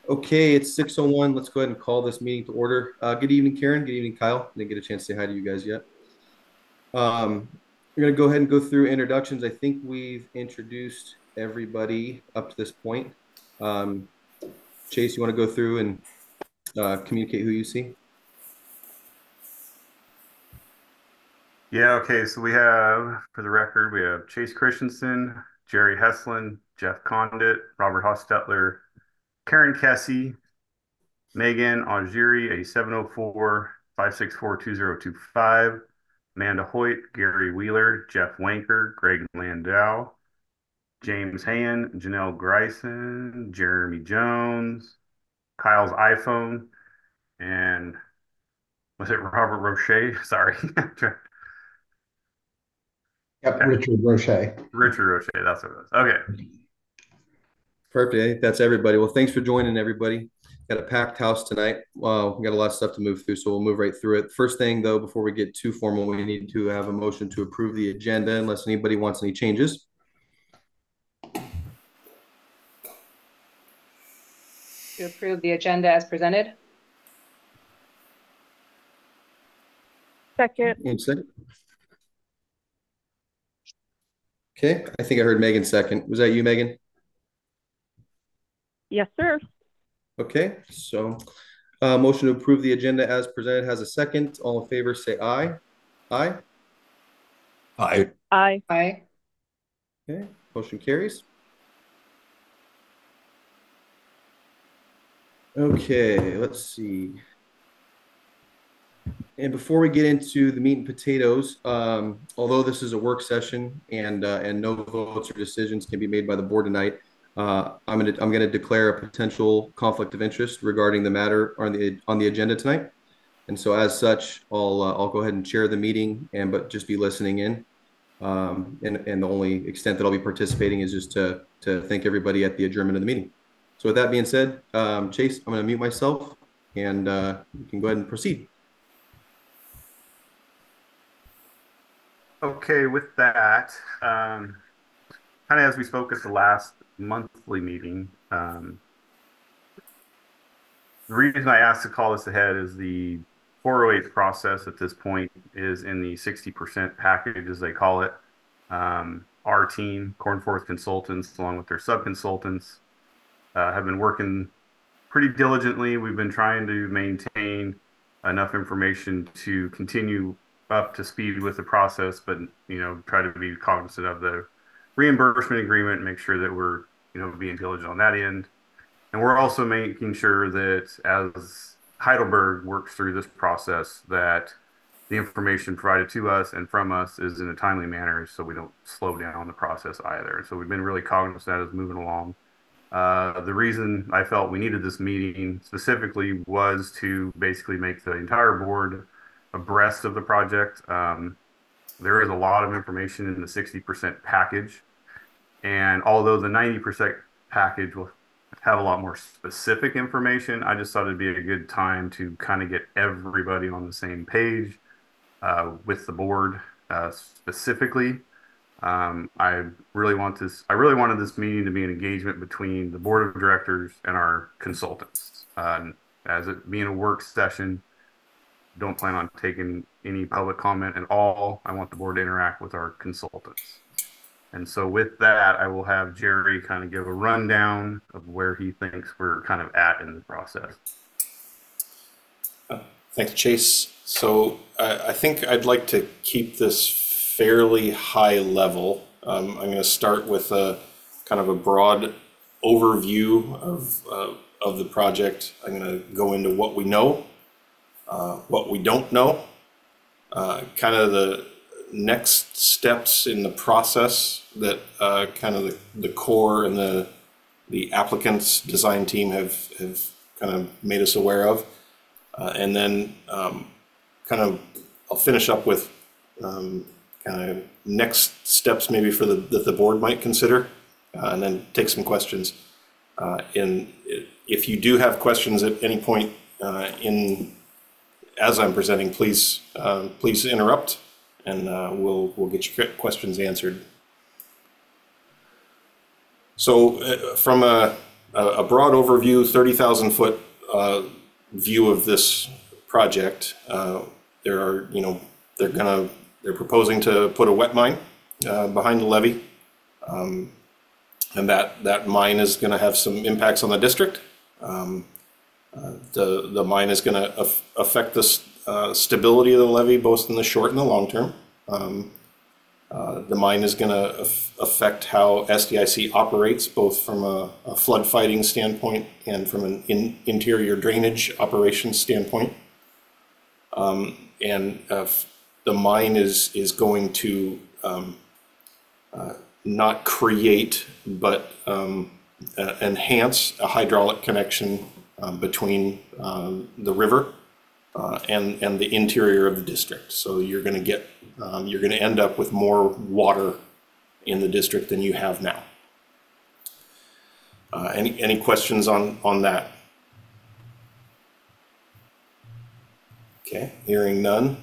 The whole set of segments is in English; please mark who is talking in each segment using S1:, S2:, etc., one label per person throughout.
S1: Okay, it's 6:01. Let's go ahead and call this meeting to order. Good evening, Karen. Good evening, Kyle. Didn't get a chance to say hi to you guys yet. Um, we're going to go ahead and go through introductions. I think we've introduced everybody up to this point. Um, Chase, you want to go through and communicate who you see?
S2: Yeah, okay, so we have, for the record, we have Chase Christensen, Jerry Heslin, Jeff Condit, Robert Hostetler, Karen Kessie, Megan Augeri, a 704-564-2025, Amanda Hoyt, Gary Wheeler, Jeff Wanker, Greg Landau, James Hayen, Janelle Greisen, Jeremy Jones, Kyle's iPhone, and was it Robert Roche? Sorry.
S3: Yep, Richard Roche.
S2: Richard Roche, that's what it was. Okay.
S1: Perfect. I think that's everybody. Well, thanks for joining, everybody. Got a packed house tonight. We got a lot of stuff to move through, so we'll move right through it. First thing, though, before we get too formal, we need to have a motion to approve the agenda unless anybody wants any changes.
S4: To approve the agenda as presented.
S5: Second.
S1: And second. Okay, I think I heard Megan second. Was that you, Megan?
S5: Yes, sir.
S1: Okay, so motion to approve the agenda as presented has a second. All in favor, say aye. Aye.
S3: Aye.
S5: Aye.
S4: Aye.
S1: Okay, motion carries. Okay, let's see. And before we get into the meat and potatoes, although this is a work session and no votes or decisions can be made by the board tonight, I'm gonna declare a potential conflict of interest regarding the matter on the agenda tonight. And so as such, I'll go ahead and chair the meeting but just be listening in. And the only extent that I'll be participating is just to thank everybody at the adjournment of the meeting. So with that being said, Chase, I'm going to mute myself and you can go ahead and proceed.
S2: Okay, with that, kind of as we spoke at the last monthly meeting, the reason I asked to call this ahead is the 408 process at this point is in the 60% package, as they call it. Our team, Cornforth Consultants, along with their sub-consultants, have been working pretty diligently. We've been trying to maintain enough information to continue up to speed with the process, but try to be cognizant of the reimbursement agreement and make sure that we're being diligent on that end. And we're also making sure that as Heidelberg works through this process, that the information provided to us and from us is in a timely manner so we don't slow down the process either. So we've been really cognizant of that as moving along. The reason I felt we needed this meeting specifically was to basically make the entire board abreast of the project. There is a lot of information in the 60% package. And although the 90% package will have a lot more specific information, I just thought it'd be a good time to kind of get everybody on the same page with the board specifically. I really wanted this meeting to be an engagement between the board of directors and our consultants. As it being a work session, don't plan on taking any public comment at all. I want the board to interact with our consultants. And so with that, I will have Jerry kind of give a rundown of where he thinks we're kind of at in the process.
S6: Thanks, Chase. So I think I'd like to keep this fairly high level. I'm going to start with a kind of a broad overview of the project. I'm going to go into what we know, what we don't know, kind of the next steps in the process that kind of the core and the applicant's design team have kind of made us aware of. And then kind of I'll finish up with kind of next steps maybe for that the board might consider, and then take some questions. And if you do have questions at any point as I'm presenting, please interrupt, and we'll get your questions answered. So from a a broad overview, 30,000 foot view of this project. There are, they're proposing to put a wet mine behind the levee, and that mine is going to have some impacts on the district. The mine is going to affect the stability of the levee, both in the short and the long term. The mine is going to affect how SDIC operates, both from a flood fighting standpoint and from an interior drainage operations standpoint. The mine is going to not create, but enhance a hydraulic connection between the river and the interior of the district. So you're going to end up with more water in the district than you have now. Any questions on that? Okay, hearing none.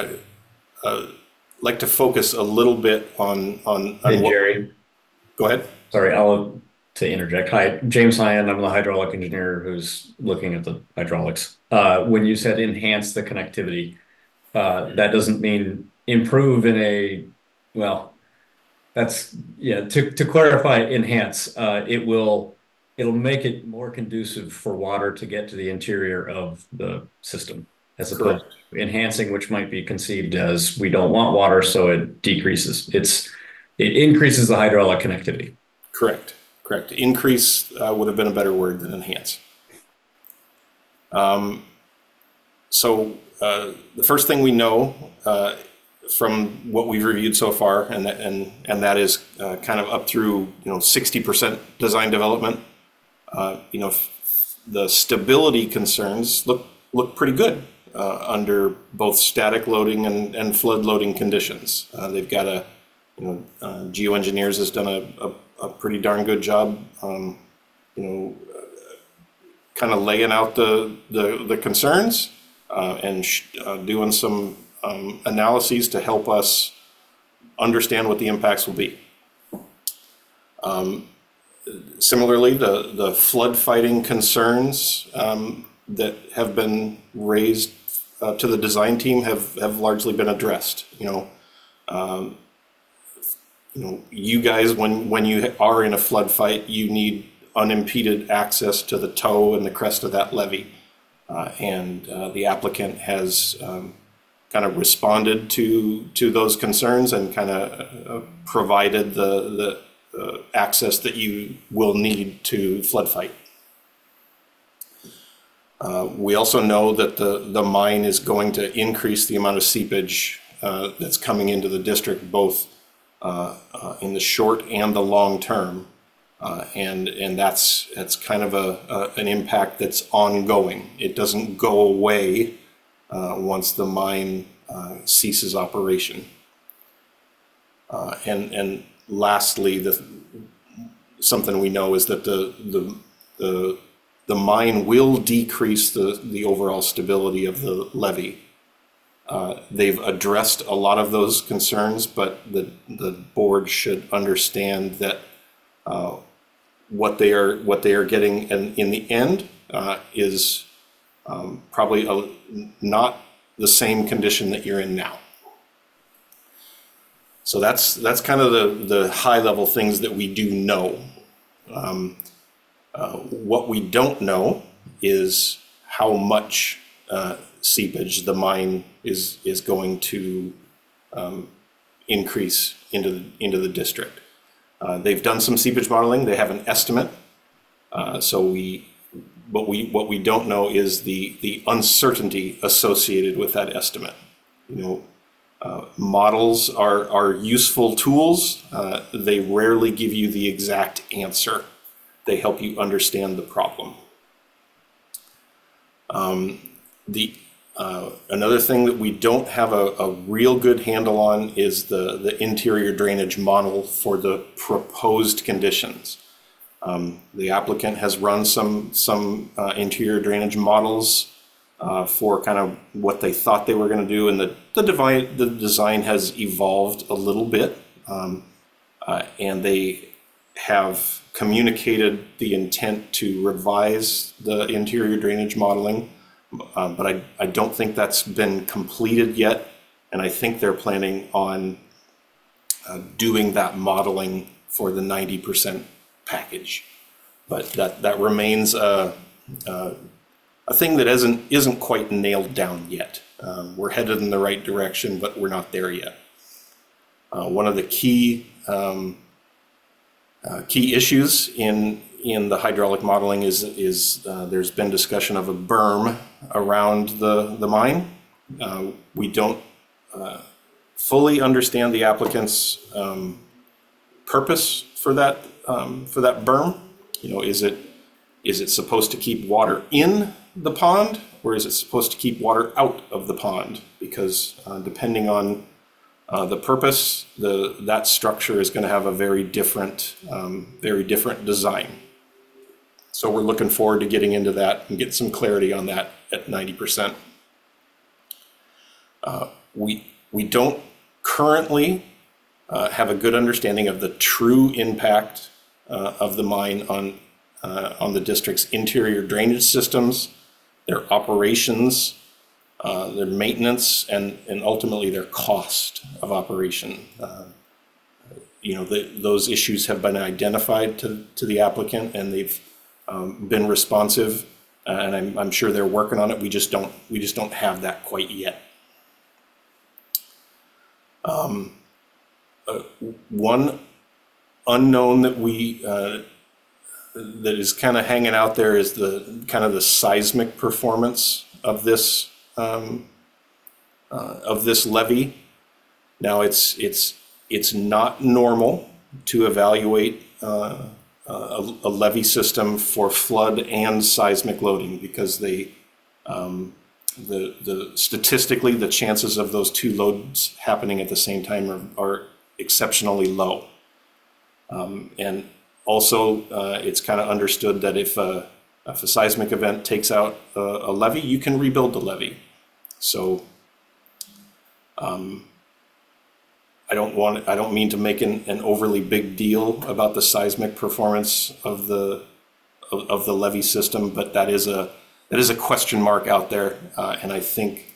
S6: Like to focus a little bit on
S5: Hey,
S6: what,
S5: Jerry.
S6: go ahead.
S5: Sorry, I'll to interject. Hi, James Hyan. I'm the hydraulic engineer who's looking at the hydraulics. When you said enhance the connectivity, that doesn't mean improve in a, well, that's, yeah, to clarify, enhance, it'll make it more conducive for water to get to the interior of the system, as opposed to enhancing, which might be conceived as we don't want water, so it decreases. It increases the hydraulic connectivity.
S6: Correct. Increase would have been a better word than enhance. So the first thing we know from what we've reviewed so far, and that is kind of up through 60% design development. The stability concerns look pretty good under both static loading and flood loading conditions. They've got Geoengineers has done a pretty darn good job, kind of laying out the concerns and doing some analyses to help us understand what the impacts will be. Similarly, the flood fighting concerns that have been raised to the design team have largely been addressed. You guys, when you are in a flood fight, you need unimpeded access to the toe and the crest of that levee. And the applicant has kind of responded to those concerns and kind of provided the access that you will need to flood fight. We also know that the mine is going to increase the amount of seepage that's coming into the district, both in the short and the long term, and that's kind of an impact that's ongoing. It doesn't go away once the mine ceases operation. And lastly, something we know is that the mine will decrease the overall stability of the levee. They've addressed a lot of those concerns, but the board should understand that what they are getting in the end is probably not the same condition that you're in now. So that's kind of the high level things that we do know. What we don't know is how much seepage the mine is going to increase into the district. They've done some seepage modeling. They have an estimate. What we don't know is the uncertainty associated with that estimate. Models are useful tools. They rarely give you the exact answer. They help you understand the problem. Another thing that we don't have a real good handle on is the interior drainage model for the proposed conditions. The applicant has run some interior drainage models for kind of what they thought they were going to do, and the design has evolved a little bit, and have communicated the intent to revise the interior drainage modeling, but I don't think that's been completed yet. And I think they're planning on doing that modeling for the 90% package. But that remains a thing that isn't quite nailed down yet. We're headed in the right direction, but we're not there yet. One of the key issues in the hydraulic modeling is there's been discussion of a berm around the mine. We don't fully understand the applicant's purpose for that berm. You know, is it supposed to keep water in the pond, or is it supposed to keep water out of the pond? Because depending on the purpose, that structure is going to have a very different design. So we're looking forward to getting into that and get some clarity on that at 90%. We don't currently have a good understanding of the true impact of the mine on the district's interior drainage systems, their operations, their maintenance, and ultimately their cost of operation. Those issues have been identified to the applicant, and they've been responsive, and I'm sure they're working on it. We just don't have that quite yet. One unknown that is kind of hanging out there is the seismic performance of this levee. Now it's not normal to evaluate a levee system for flood and seismic loading, because statistically the chances of those two loads happening at the same time are exceptionally low. And also it's kind of understood that if a seismic event takes out a levee, you can rebuild the levee. So I don't mean to make an overly big deal about the seismic performance of the levee system, but that is a question mark out there, and I think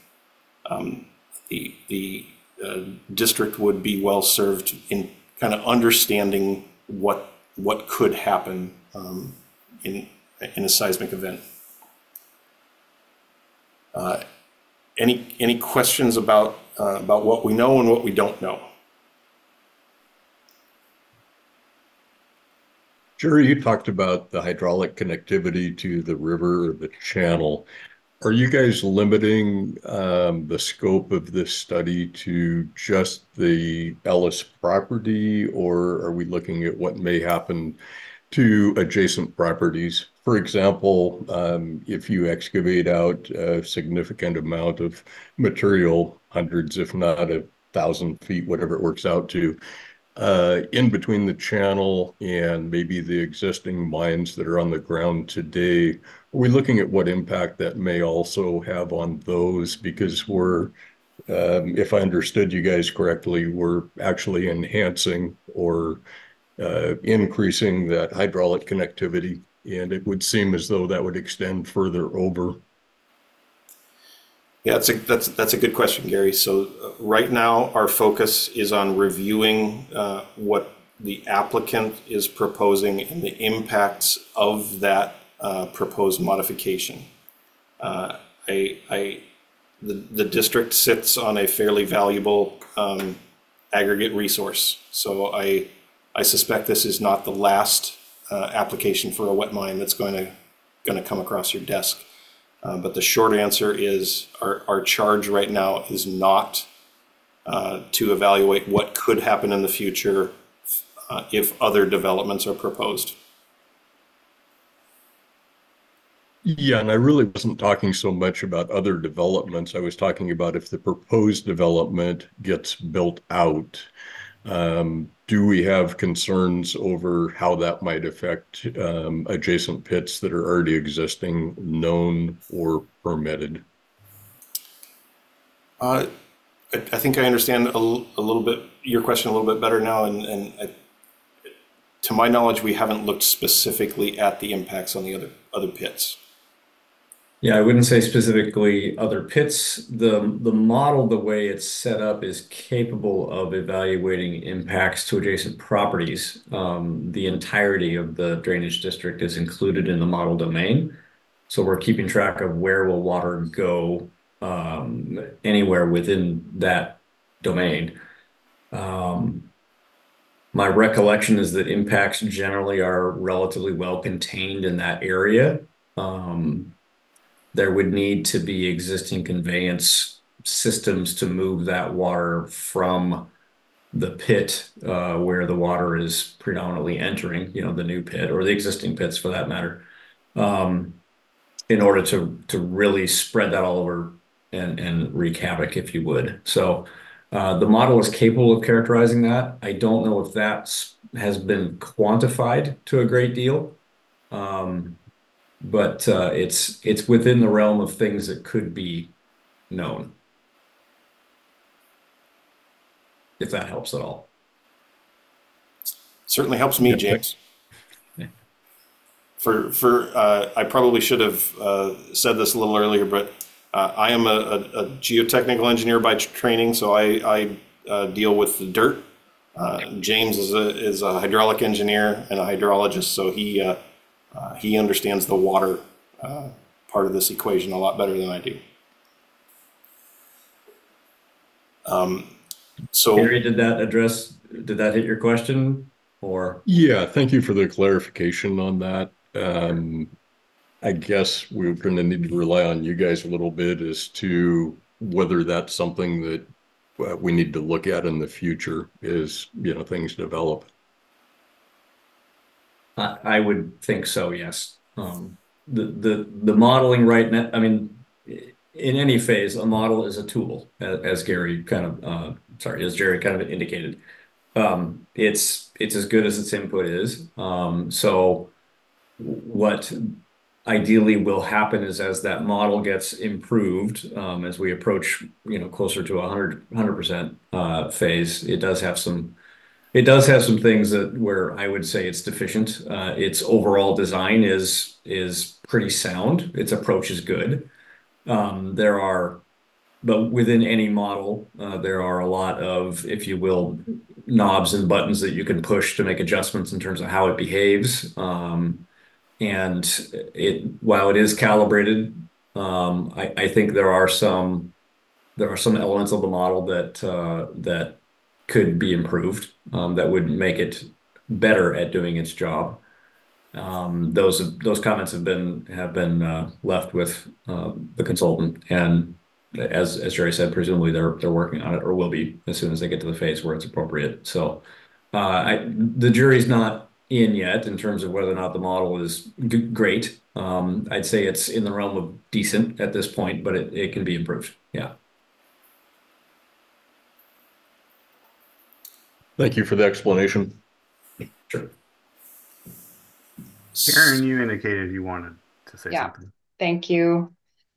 S6: the district would be well served in kind of understanding what could happen in a seismic event. Any questions about what we know and what we don't know?
S3: Jerry, you talked about the hydraulic connectivity to the river or the channel. Are you guys limiting the scope of this study to just the Ellis property, or are we looking at what may happen to adjacent properties? For example, if you excavate out a significant amount of material, hundreds, if not 1,000 feet, whatever it works out to, in between the channel and maybe the existing mines that are on the ground today, are we looking at what impact that may also have on those? Because if I understood you guys correctly, we're actually enhancing or increasing that hydraulic connectivity, and it would seem as though that would extend further over.
S6: Yeah, that's a good question, Gary. So right now our focus is on reviewing what the applicant is proposing and the impacts of that proposed modification. The district sits on a fairly valuable aggregate resource. So I suspect this is not the last application for a wet mine that's going to come across your desk. But the short answer is our charge right now is not to evaluate what could happen in the future if other developments are proposed.
S3: Yeah, and I really wasn't talking so much about other developments. I was talking about if the proposed development gets built out, do we have concerns over how that might affect adjacent pits that are already existing, known, or permitted?
S6: I think I understand a little bit your question a little bit better now, and to my knowledge, we haven't looked specifically at the impacts on the other pits.
S5: Yeah, I wouldn't say specifically other pits. The model, the way it's set up, is capable of evaluating impacts to adjacent properties. The entirety of the drainage district is included in the model domain. So we're keeping track of where will water go anywhere within that domain. My recollection is that impacts generally are relatively well contained in that area. There would need to be existing conveyance systems to move that water from the pit where the water is predominantly entering, the new pit or the existing pits for that matter, in order to really spread that all over and wreak havoc, if you would. So the model is capable of characterizing that. I don't know if that has been quantified to a great deal. But it's within the realm of things that could be known, if that helps at all.
S6: Certainly helps me, James. I probably should have said this a little earlier, but I am a geotechnical engineer by training, so I deal with the dirt. James is a hydraulic engineer and a hydrologist, so he understands the water part of this equation a lot better than I do. So,
S5: Gary, did that hit your question, or?
S3: Yeah, thank you for the clarification on that. I guess we're going to need to rely on you guys a little bit as to whether that's something that we need to look at in the future as, things develop.
S5: I would think so, yes. The modeling right now, I mean, in any phase, a model is a tool, as Jerry kind of indicated. It's as good as its input is. So what ideally will happen is as that model gets improved, as we approach, closer to 100% phase, it does have some things where I would say it's deficient. Its overall design is pretty sound. Its approach is good. But within any model, there are a lot of, if you will, knobs and buttons that you can push to make adjustments in terms of how it behaves. And while it is calibrated, I think there are some elements of the model that could be improved, that would make it better at doing its job. Those comments have been left with the consultant, and as Jerry said, presumably they're working on it, or will be as soon as they get to the phase where it's appropriate. So the jury's not in yet in terms of whether or not the model is great. I'd say it's in the realm of decent at this point, but it can be improved. Yeah.
S3: Thank you for the explanation.
S5: Sure.
S2: Karen, you indicated you wanted to say something.
S4: Thank you.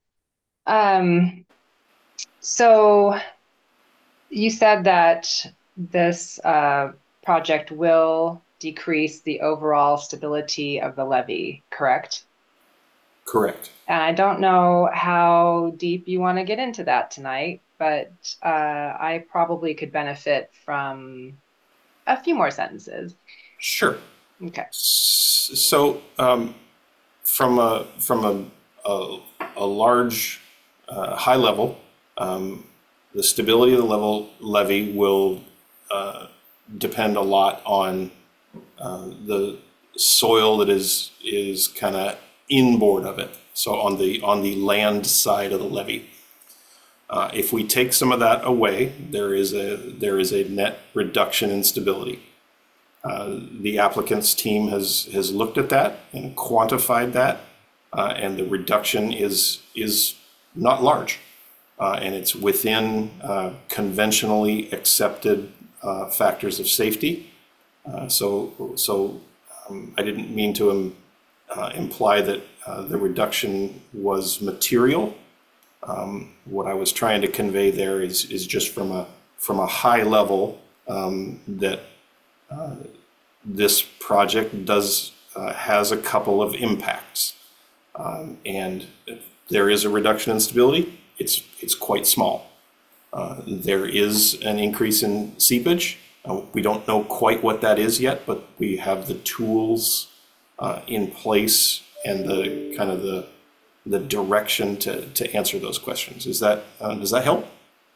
S4: So you said that this project will decrease the overall stability of the levee, correct?
S6: correct.
S4: And I don't know how deep you want to get into that tonight, but I probably could benefit from a few more sentences.
S6: Sure.
S4: Okay.
S6: So from a large high level, the stability of the levee will depend a lot on the soil that is kind of inboard of it. So on the land side of the levee. If we take some of that away, there is a net reduction in stability. The applicant's team has looked at that and quantified that, and the reduction is not large, and it's within conventionally accepted factors of safety. So I didn't mean to imply that the reduction was material. What I was trying to convey there is just from a high level that this project has a couple of impacts, and there is a reduction in stability. It's quite small. There is an increase in seepage. We don't know quite what that is yet, but we have the tools in place and the kind of the direction to answer those questions. Does that help?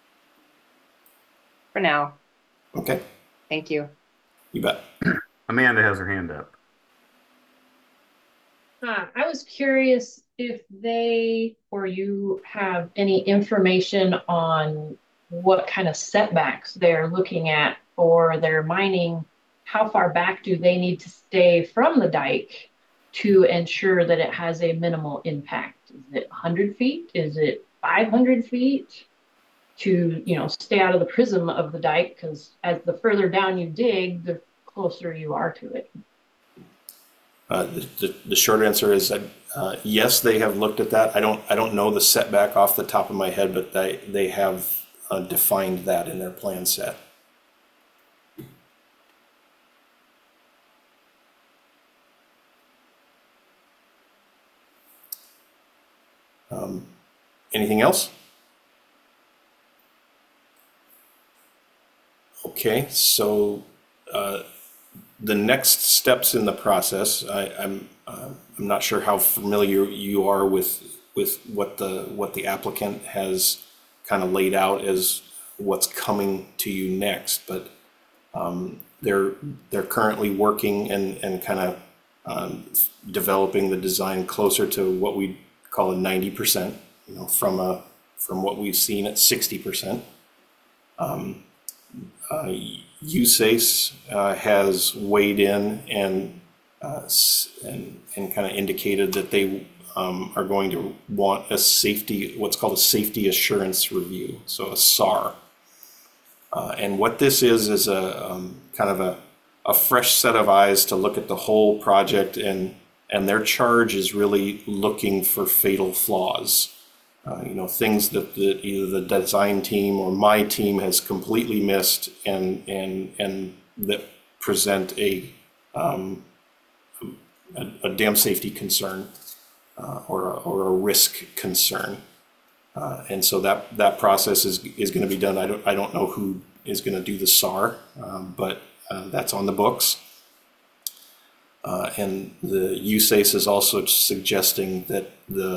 S4: For now.
S6: Okay,
S4: Thank you.
S6: you bet.
S2: Amanda has her hand up.
S7: I was curious if they or you have any information on what kind of setbacks they're looking at for their mining. How far back do they need to stay from the dike to ensure that it has a minimal impact? Is it 100 feet? Is it 500 feet? To, stay out of the prism of the dike, because as the further down you dig, the closer you are to it.
S6: The short answer is that yes, they have looked at that. I don't know the setback off the top of my head, but they have defined that in their plan set. Anything else? Okay, so the next steps in the process, I'm not sure how familiar you are with what the applicant has kind of laid out as what's coming to you next, but they're currently working and kind of developing the design closer to what we call a 90%, from what we've seen at 60%. USACE has weighed in and kind of indicated that they are going to want what's called a safety assurance review, so a SAR. And what this is a kind of a fresh set of eyes to look at the whole project, and their charge is really looking for fatal flaws. Things that either the design team or my team has completely missed, and that present a dam safety concern or a risk concern. And so that process is going to be done. I don't know who is going to do the SAR, but that's on the books. And the USACE is also suggesting that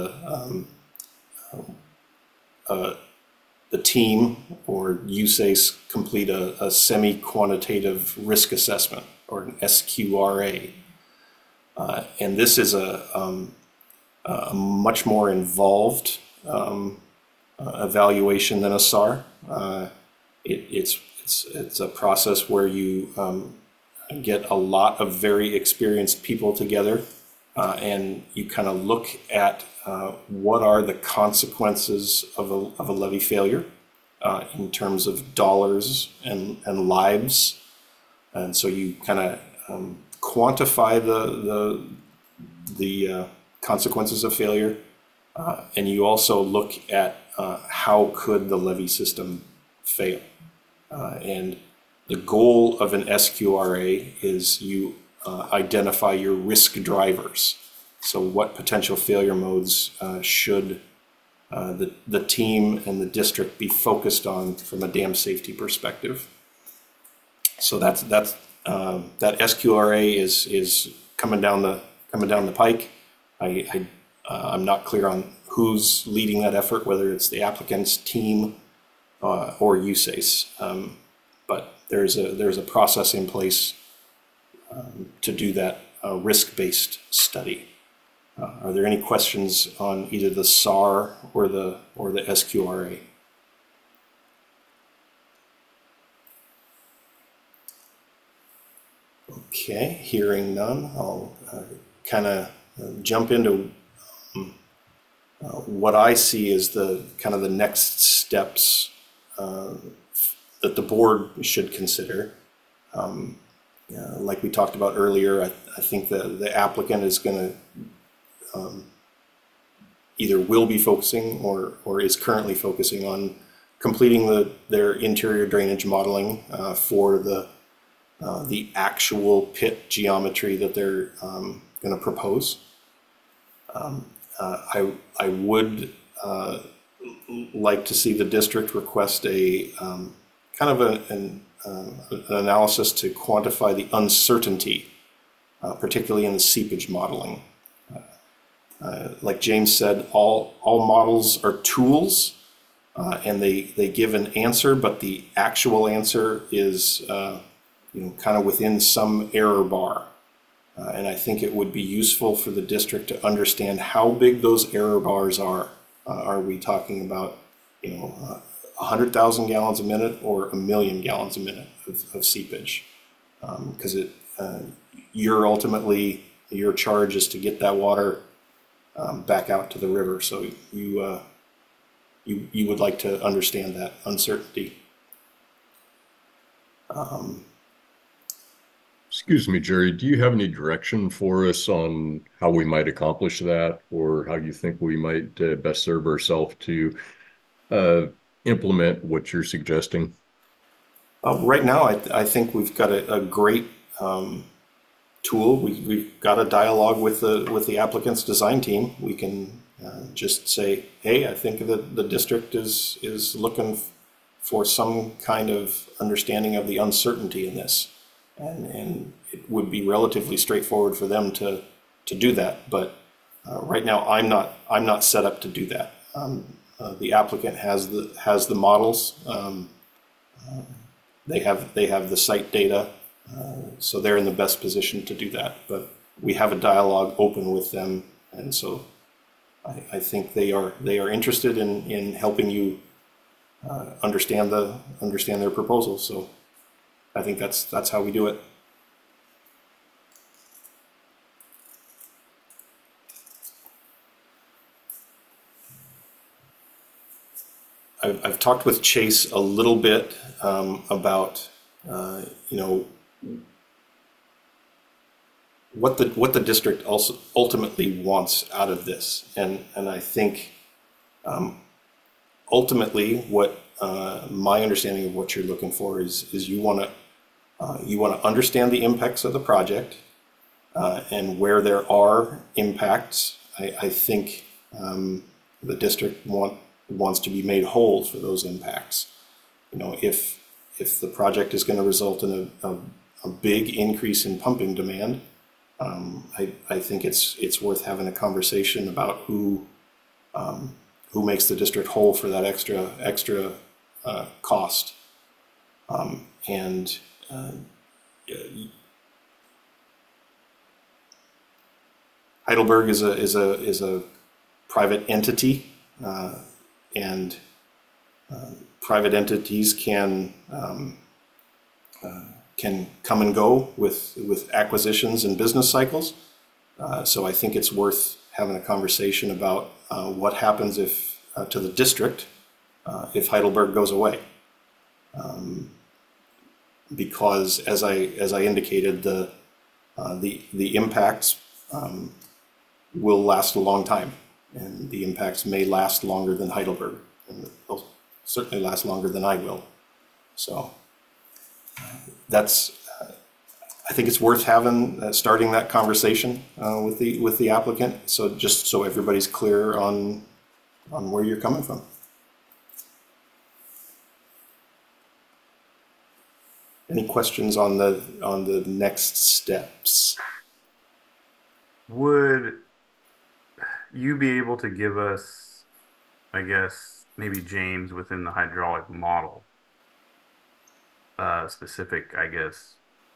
S6: the team or USACE complete a semi-quantitative risk assessment, or an SQRA. And this is a much more involved evaluation than a SAR. It's a process where you get a lot of very experienced people together, and you kind of look at what are the consequences of a levee failure in terms of dollars and lives. And so you kind of quantify the consequences of failure, and you also look at how could the levee system fail. And the goal of an SQRA is you identify your risk drivers. So what potential failure modes should the team and the district be focused on from a dam safety perspective? So that SQRA is coming down the pike. I'm not clear on who's leading that effort, whether it's the applicant's team or USACE, but there's a process in place to do that risk-based study. Are there any questions on either the SAR or the SQRA? Okay, hearing none, I'll kind of jump into what I see as the kind of the next steps that the board should consider. Like we talked about earlier, I think the applicant is going to either will be focusing or is currently focusing on completing their interior drainage modeling for the the actual pit geometry that they're going to propose. I would like to see the district request a kind of an analysis to quantify the uncertainty, particularly in the seepage modeling. Like James said, all models are tools, and they give an answer, but the actual answer is kind of within some error bar. And I think it would be useful for the district to understand how big those error bars are. Are we talking about 100,000 gallons a minute or 1,000,000 gallons a minute of seepage? Because your charge is to get that water back out to the river. So you would like to understand that uncertainty.
S3: Excuse me, Jerry, do you have any direction for us on how we might accomplish that, or how you think we might best serve ourselves to implement what you're suggesting?
S6: Right now, I think we've got a great tool. We've got a dialogue with the applicant's design team. We can just say, hey, I think that the district is looking for some kind of understanding of the uncertainty in this. And it would be relatively straightforward for them to do that. But right now, I'm not set up to do that. The applicant has the models. They have the site data, so they're in the best position to do that. But we have a dialogue open with them, and so I think they are interested in helping you understand their proposals. So I think that's how we do it. I've talked with Chase a little bit about what the district also ultimately wants out of this, and I think ultimately what my understanding of what you're looking for is you want to understand the impacts of the project, and where there are impacts. I think the district wants to be made whole for those impacts. If the project is going to result in a big increase in pumping demand, I think it's worth having a conversation about who makes the district whole for that extra cost. Heidelberg is a private entity, and private entities can come and go with acquisitions and business cycles. So I think it's worth having a conversation about what happens to the district if Heidelberg goes away, because as I indicated, the impacts will last a long time, and the impacts may last longer than Heidelberg, and they'll certainly last longer than I will. So I think it's worth starting that conversation with the applicant. So just so everybody's clear on where you're coming from. Any questions on the next steps?
S2: Would you be able to give us, I guess, maybe James within the hydraulic model, specific, I guess,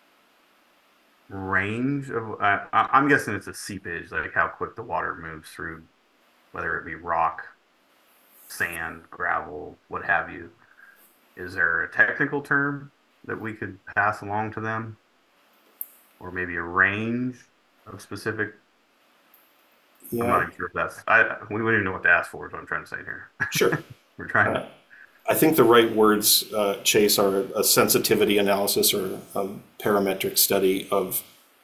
S2: range of, I'm guessing it's a seepage, like how quick the water moves through, whether it be rock, sand, gravel, what have you. Is there a technical term that we could pass along to them? Or maybe a range of specific?
S6: Yeah.
S2: I'm not even sure if we don't even know what to ask for, is what I'm trying to say here.
S6: Sure.
S2: We're trying to.
S6: I think the right words, Chase, are a sensitivity analysis or a parametric study of,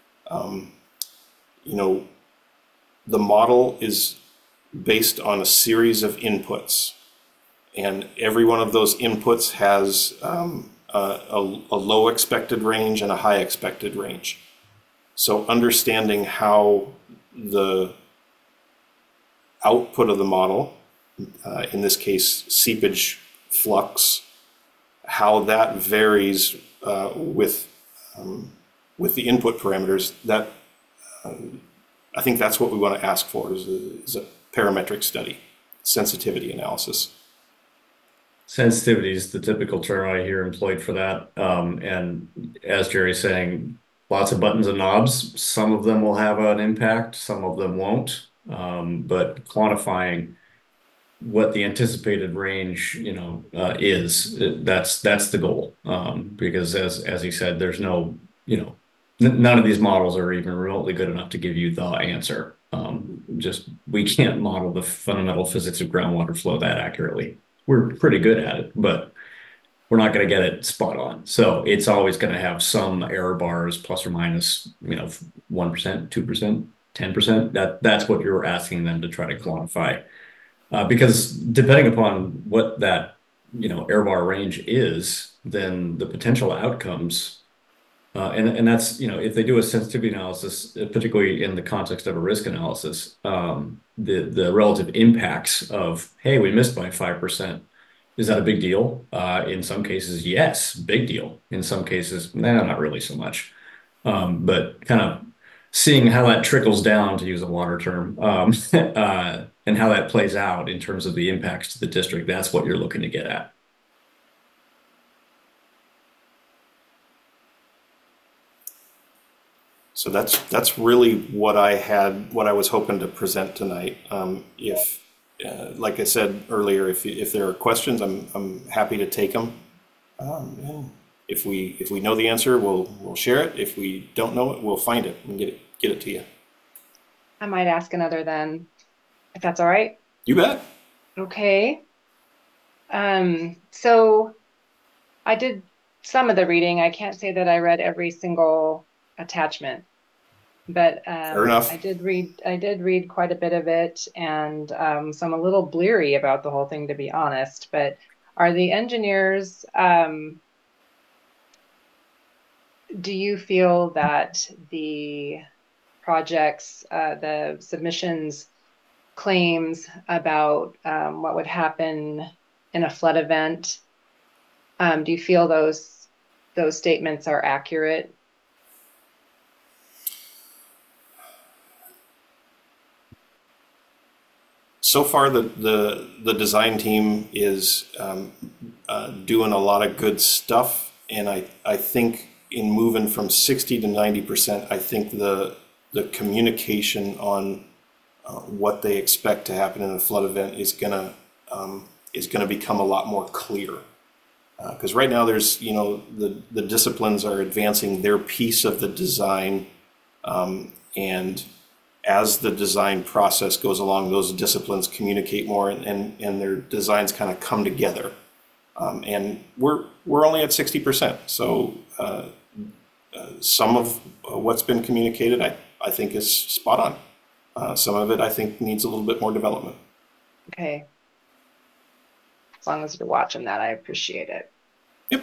S6: the model is based on a series of inputs, and every one of those inputs has a low expected range and a high expected range. So understanding how the output of the model, in this case seepage flux, how that varies with the input parameters, that I think that's what we want to ask for is a parametric study, sensitivity analysis.
S5: Sensitivity is the typical term I hear employed for that. And as Jerry's saying, lots of buttons and knobs. Some of them will have an impact, some of them won't. But quantifying what the anticipated range, is, that's the goal. Because as he said, there's no, none of these models are even remotely good enough to give you the answer. We can't model the fundamental physics of groundwater flow that accurately. We're pretty good at it, but we're not going to get it spot on. So it's always going to have some error bars, plus or minus, 1%, 2%, 10%. That's what you're asking them to try to quantify. Because depending upon what that, error bar range is, then the potential outcomes, and that's, if they do a sensitivity analysis, particularly in the context of a risk analysis, the relative impacts of, hey, we missed by 5%. Is that a big deal? In some cases, yes, big deal. In some cases, not really so much. But kind of seeing how that trickles down, to use a water term, and how that plays out in terms of the impacts to the district, that's what you're looking to get at.
S6: So that's really what I was hoping to present tonight. If, like I said earlier, if there are questions, I'm happy to take them. And if we know the answer, we'll share it. If we don't know it, we'll find it and get it to you.
S4: I might ask another then, if that's all right.
S6: You bet.
S4: Okay. So I did some of the reading. I can't say that I read every single attachment, but
S6: Fair enough.
S4: I did read quite a bit of it, and so I'm a little bleary about the whole thing, to be honest. But are the engineers, do you feel that the projects, the submissions claims about what would happen in a flood event, do you feel those statements are accurate?
S6: So far, the design team is doing a lot of good stuff, and I think in moving from 60 to 90%, I think the communication on what they expect to happen in a flood event is gonna become a lot more clear. Because right now there's the disciplines are advancing their piece of the design, and as the design process goes along, those disciplines communicate more, and their designs kind of come together. And we're only at 60%, so some of what's been communicated I think is spot on. Some of it I think needs a little bit more development.
S4: Okay. As long as you're watching that, I appreciate it.
S6: Yep.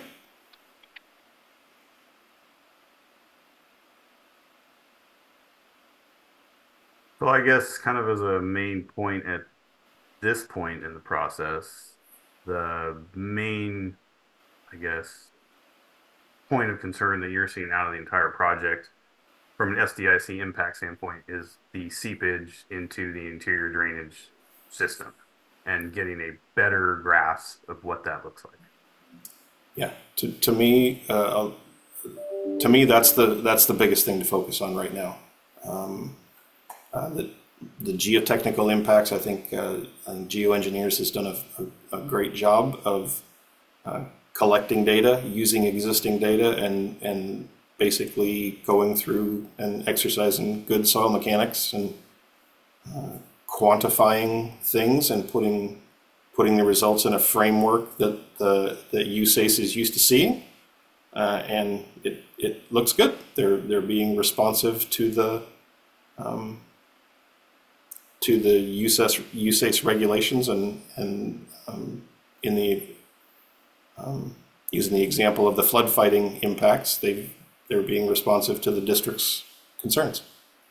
S2: So I guess kind of as a main point at this point in the process, the main, I guess, point of concern that you're seeing out of the entire project from an SDIC impact standpoint is the seepage into the interior drainage system and getting a better grasp of what that looks like.
S6: Yeah, to me, that's the biggest thing to focus on right now. The geotechnical impacts, I think Geoengineers has done a great job of collecting data, using existing data, and basically going through and exercising good soil mechanics and quantifying things and putting the results in a framework that USACE is used to seeing, and it looks good. They're being responsive to the USACE regulations and in the using the example of the flood fighting impacts, they're being responsive to the district's concerns.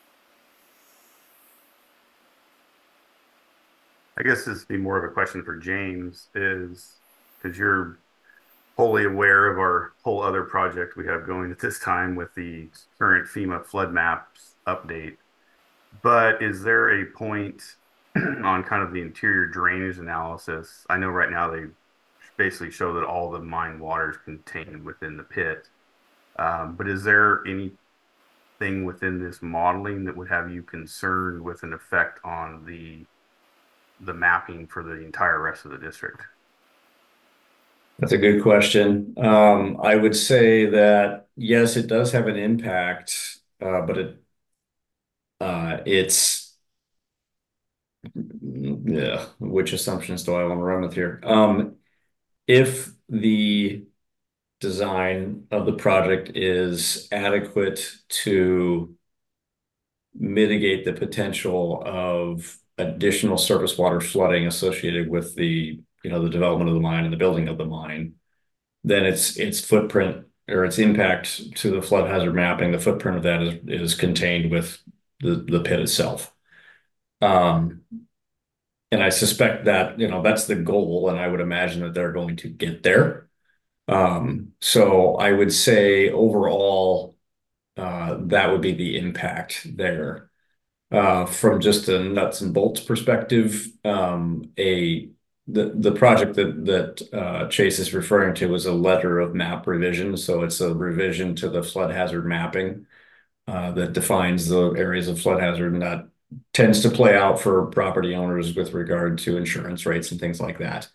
S2: I guess this would be more of a question for James, is because you're wholly aware of our whole other project we have going at this time with the current FEMA flood maps update. But is there a point on kind of the interior drainage analysis? I know right now they basically show that all the mine water is contained within the pit. But is there anything within this modeling that would have you concerned with an effect on the mapping for the entire rest of the district?
S5: That's a good question. I would say that yes, it does have an impact, but it's yeah. Which assumptions do I want to run with here? If the design of the project is adequate to mitigate the potential of additional surface water flooding associated with the development of the mine and the building of the mine, then its footprint or its impact to the flood hazard mapping, the footprint of that is contained with the pit itself. And I suspect that that's the goal, and I would imagine that they're going to get there. So I would say overall, that would be the impact there. From just a nuts and bolts perspective, the project that Chase is referring to is a letter of map revision. So it's a revision to the flood hazard mapping that defines the areas of flood hazard, and that tends to play out for property owners with regard to insurance rates and things like that,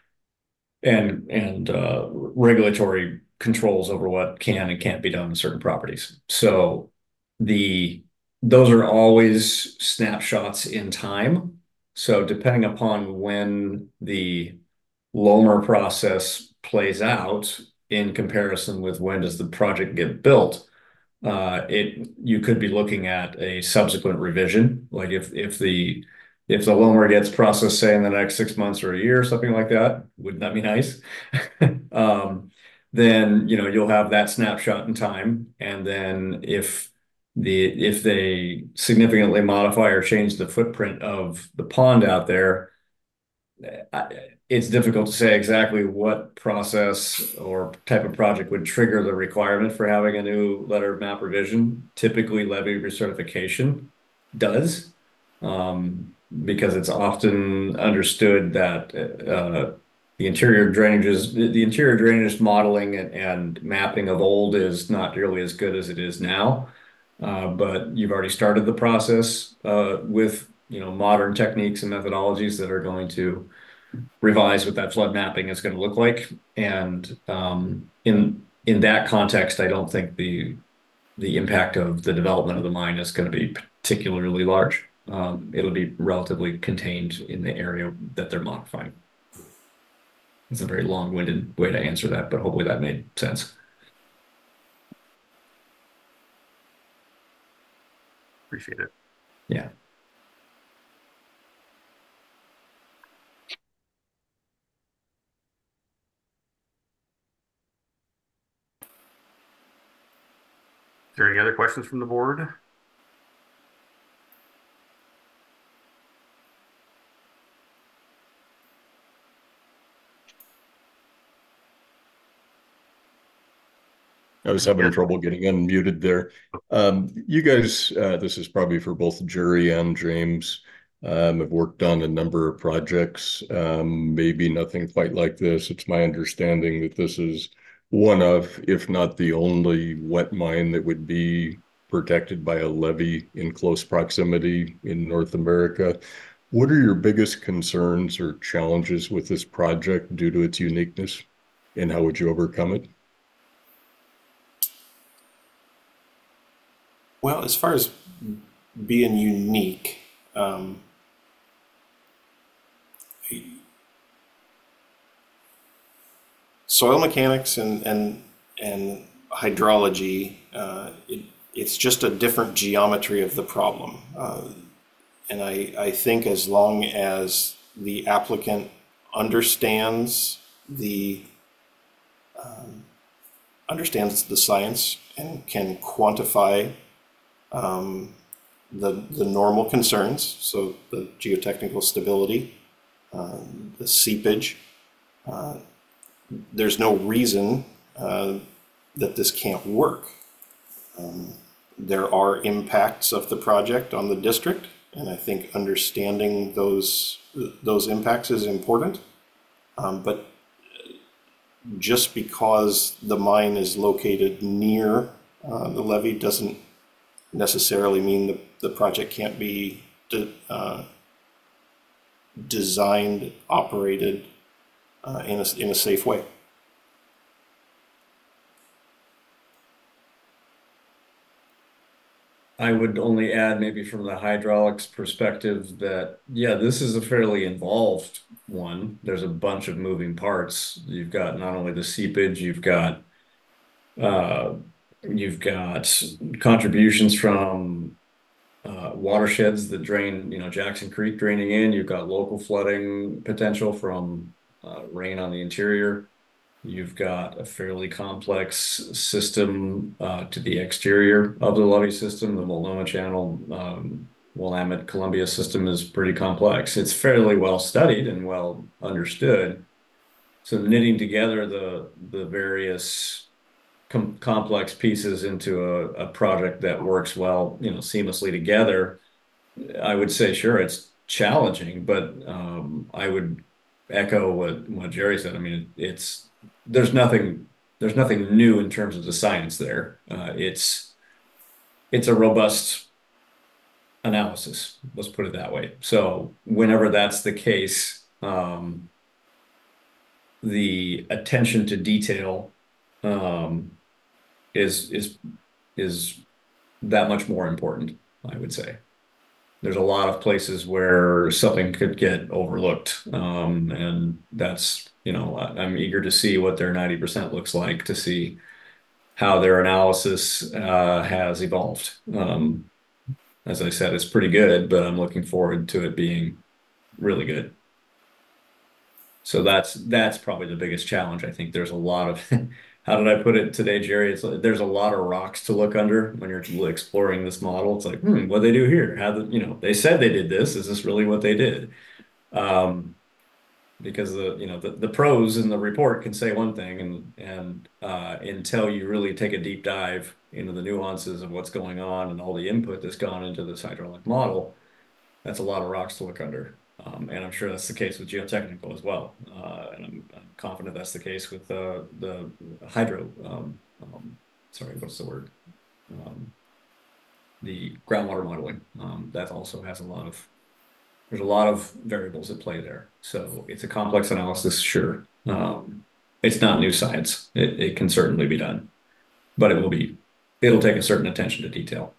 S5: and regulatory controls over what can and can't be done on certain properties. So those are always snapshots in time. So depending upon when the LOMR process plays out in comparison with when does the project get built, you could be looking at a subsequent revision. Like if the LOMR gets processed, say in the next 6 months or a year, something like that, wouldn't that be nice? Then you'll have that snapshot in time, and then if they significantly modify or change the footprint of the pond out there, it's difficult to say exactly what process or type of project would trigger the requirement for having a new letter of map revision. Typically, levee recertification does, because it's often understood that the interior drainage modeling and mapping of old is not nearly as good as it is now. But you've already started the process with modern techniques and methodologies that are going to revise what that flood mapping is going to look like. And in that context, I don't think the impact of the development of the mine is going to be particularly large. It'll be relatively contained in the area that they're modifying. It's a very long-winded way to answer that, but hopefully that made sense.
S2: Appreciate it.
S5: Yeah.
S2: Is there any other questions from the board?
S3: I was having trouble getting unmuted there. You guys, this is probably for both Jerry and James, have worked on a number of projects, maybe nothing quite like this. It's my understanding that this is one of, if not the only wet mine that would be protected by a levee in close proximity in North America. What are your biggest concerns or challenges with this project due to its uniqueness, and how would you overcome it?
S6: Well, as far as being unique, soil mechanics and hydrology, it's just a different geometry of the problem. And I think as long as the applicant understands the understands the science and can quantify the normal concerns, so the geotechnical stability, the seepage. There's no reason that this can't work. There are impacts of the project on the district, and I think understanding those impacts is important. But just because the mine is located near the levee doesn't necessarily mean the project can't be designed, operated in a safe way.
S5: I would only add, maybe from the hydraulics perspective, that, yeah, this is a fairly involved one. There's a bunch of moving parts. You've got not only the seepage, you've got contributions from watersheds that drain, Jackson Creek draining in. You've got local flooding potential from rain on the interior. You've got a fairly complex system to the exterior of the levee system. The Multnomah Channel, Willamette Columbia system is pretty complex. It's fairly well studied and well understood. So knitting together the various complex pieces into a project that works well, seamlessly together, I would say, sure, it's challenging, but I would echo what Jerry said. I mean, there's nothing new in terms of the science there. It's a robust analysis, let's put it that way. So whenever that's the case, the attention to detail is that much more important, I would say. There's a lot of places where something could get overlooked, and that's, I'm eager to see what their 90% looks like, to see how their analysis has evolved. As I said, it's pretty good, but I'm looking forward to it being really good. So that's probably the biggest challenge. I think there's a lot of how did I put it today, Jerry? There's a lot of rocks to look under when you're exploring this model. It's like, what they do here? They said they did this. Is this really what they did? Because the pros in the report can say one thing, and until you really take a deep dive into the nuances of what's going on and all the input that's gone into this hydraulic model, that's a lot of rocks to look under. And I'm sure that's the case with geotechnical as well. And I'm confident that's the case with the hydro, sorry, what's the word? The groundwater modeling. That also has there's a lot of variables at play there. So it's a complex analysis, sure. It's not new science. It can certainly be done, but it'll take a certain attention to detail.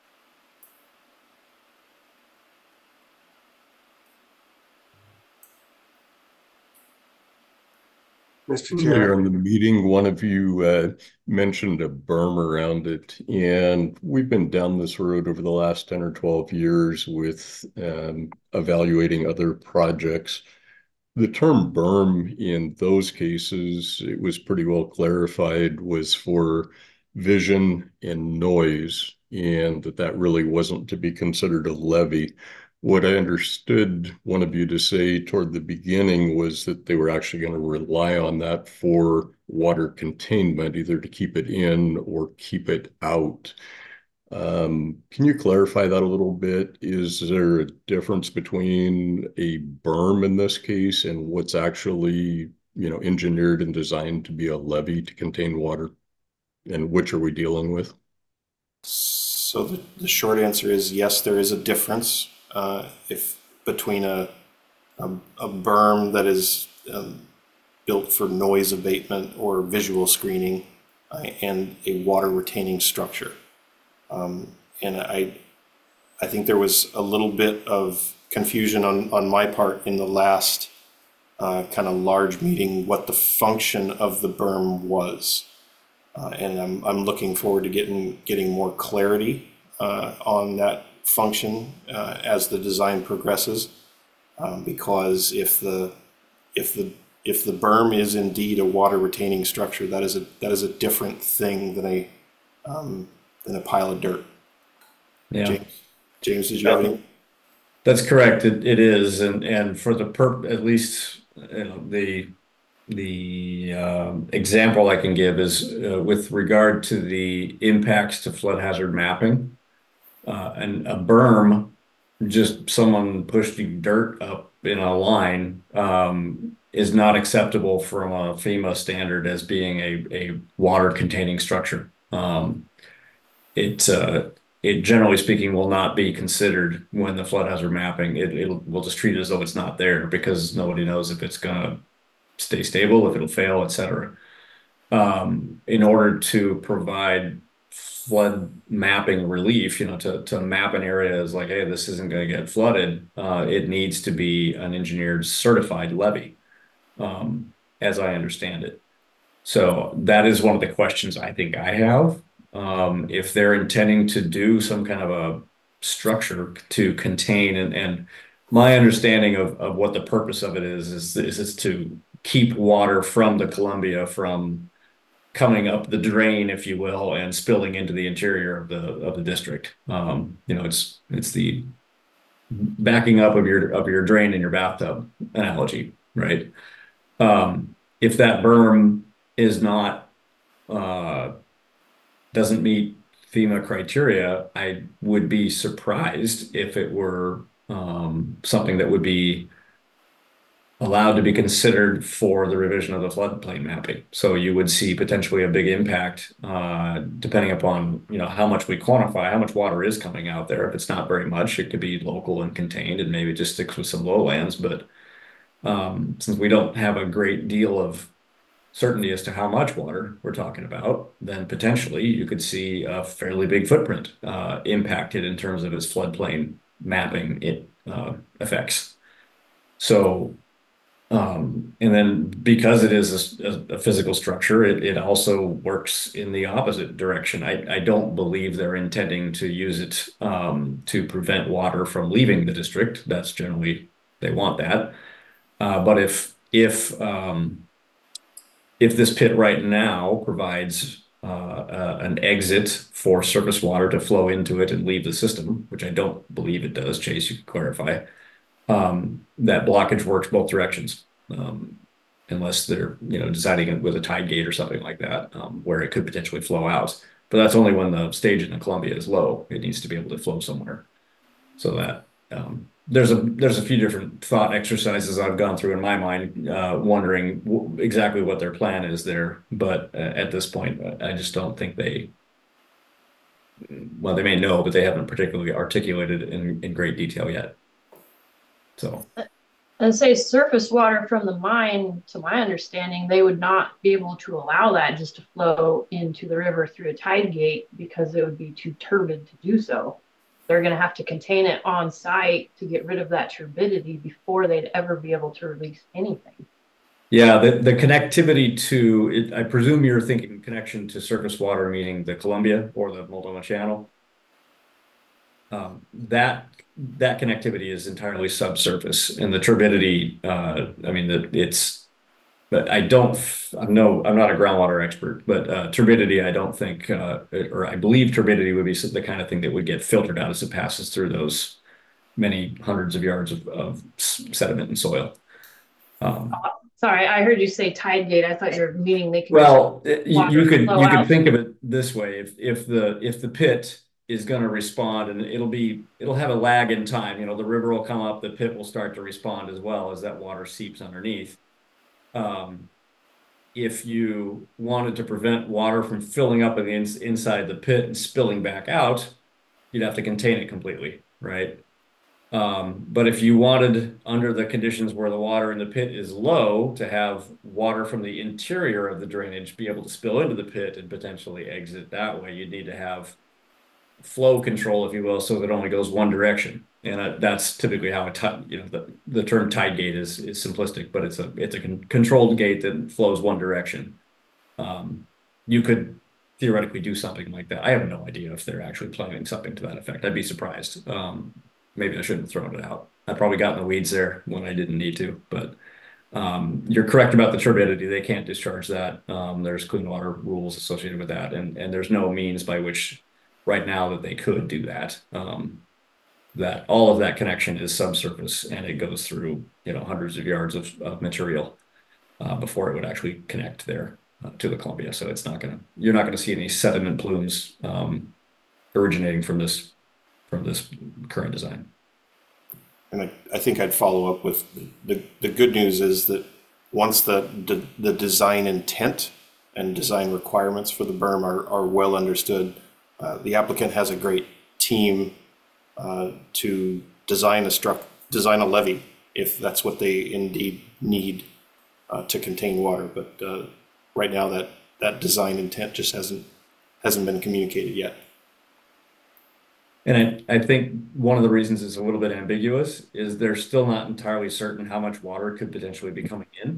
S3: Mr. Chair, earlier in the meeting, one of you mentioned a berm around it, and we've been down this road over the last 10 or 12 years with evaluating other projects. The term berm in those cases, it was pretty well clarified, was for vision and noise, and that really wasn't to be considered a levee. What I understood one of you to say toward the beginning was that they were actually going to rely on that for water containment, either to keep it in or keep it out. Can you clarify that a little bit? Is there a difference between a berm in this case and what's actually, engineered and designed to be a levee to contain water? And which are we dealing with?
S6: So the short answer is yes, there is a difference. If between a berm that is built for noise abatement or visual screening and a water retaining structure. And I think there was a little bit of confusion on my part in the last kind of large meeting what the function of the berm was. And I'm looking forward to getting more clarity on that function as the design progresses, because if the if the berm is indeed a water retaining structure, that is a different thing than a pile of dirt.
S5: Yeah.
S6: James, did you have any?
S5: That's correct. It is, and for the at least the example I can give is with regard to the impacts to flood hazard mapping, and a berm, just someone pushing dirt up in a line, is not acceptable from a FEMA standard as being a water containing structure. It generally speaking will not be considered when the flood hazard mapping. We'll just treat it as though it's not there because nobody knows if it's gonna stay stable, if it'll fail, etc. In order to provide flood mapping relief, to map an area as like, hey, this isn't going to get flooded, it needs to be an engineered certified levee, as I understand it. So that is one of the questions I think I have. If they're intending to do some kind of a structure to contain, and my understanding of what the purpose of it is to keep water from the Columbia from coming up the drain, if you will, and spilling into the interior of the district. It's the backing up of your drain in your bathtub analogy, right? If that berm is not doesn't meet FEMA criteria, I would be surprised if it were something that would be allowed to be considered for the revision of the floodplain mapping. So you would see potentially a big impact, depending upon how much we quantify, how much water is coming out there. If it's not very much, it could be local and contained, and maybe just sticks with some lowlands. But since we don't have a great deal of certainty as to how much water we're talking about, then potentially you could see a fairly big footprint impacted in terms of its floodplain mapping effects. So, and then because it is a physical structure, it also works in the opposite direction. I don't believe they're intending to use it to prevent water from leaving the district. That's generally, they want that. But if this pit right now provides an exit for surface water to flow into it and leave the system, which I don't believe it does, Chase, you can clarify, that blockage works both directions, unless they're deciding it with a tide gate or something like that, where it could potentially flow out. But that's only when the stage in the Columbia is low. It needs to be able to flow somewhere. So that there's a few different thought exercises I've gone through in my mind, wondering exactly what their plan is there. But at this point, I just don't think they may know, but they haven't particularly articulated it in great detail yet. So,
S7: and say surface water from the mine, to my understanding, they would not be able to allow that just to flow into the river through a tide gate because it would be too turbid to do so. They're going to have to contain it on site to get rid of that turbidity before they'd ever be able to release anything.
S5: Yeah, the connectivity to it, I presume you're thinking connection to surface water, meaning the Columbia or the Multnomah Channel. That connectivity is entirely subsurface, and the turbidity. But I'm not a groundwater expert, but turbidity, I don't think, or I believe turbidity would be the kind of thing that would get filtered out as it passes through those many hundreds of yards of sediment and soil.
S7: Sorry, I heard you say tide gate. I thought you were meaning they could.
S5: Well, you could think of it this way: if the pit is going to respond, and it'll have a lag in time. The river will come up, the pit will start to respond as well as that water seeps underneath. If you wanted to prevent water from filling up in the inside the pit and spilling back out, you'd have to contain it completely, right? But if you wanted, under the conditions where the water in the pit is low, to have water from the interior of the drainage be able to spill into the pit and potentially exit that way, you'd need to have flow control, if you will, so that it only goes one direction. And that's typically how the term tide gate is simplistic, but it's a controlled gate that flows one direction. You could theoretically do something like that. I have no idea if they're actually planning something to that effect. I'd be surprised. Maybe I shouldn't have thrown it out. I probably got in the weeds there when I didn't need to, but You're correct about the turbidity. They can't discharge that. There's clean water rules associated with that, and there's no means by which right now that they could do that. That all of that connection is subsurface, and it goes through, hundreds of yards of material before it would actually connect there to the Columbia. So you're not gonna see any sediment plumes originating from this current design.
S6: And I think I'd follow up with the good news is that once the design intent and design requirements for the berm are well understood, the applicant has a great team to design a levee if that's what they indeed need to contain water. But right now that design intent just hasn't been communicated yet.
S5: And I think one of the reasons it's a little bit ambiguous is they're still not entirely certain how much water could potentially be coming in.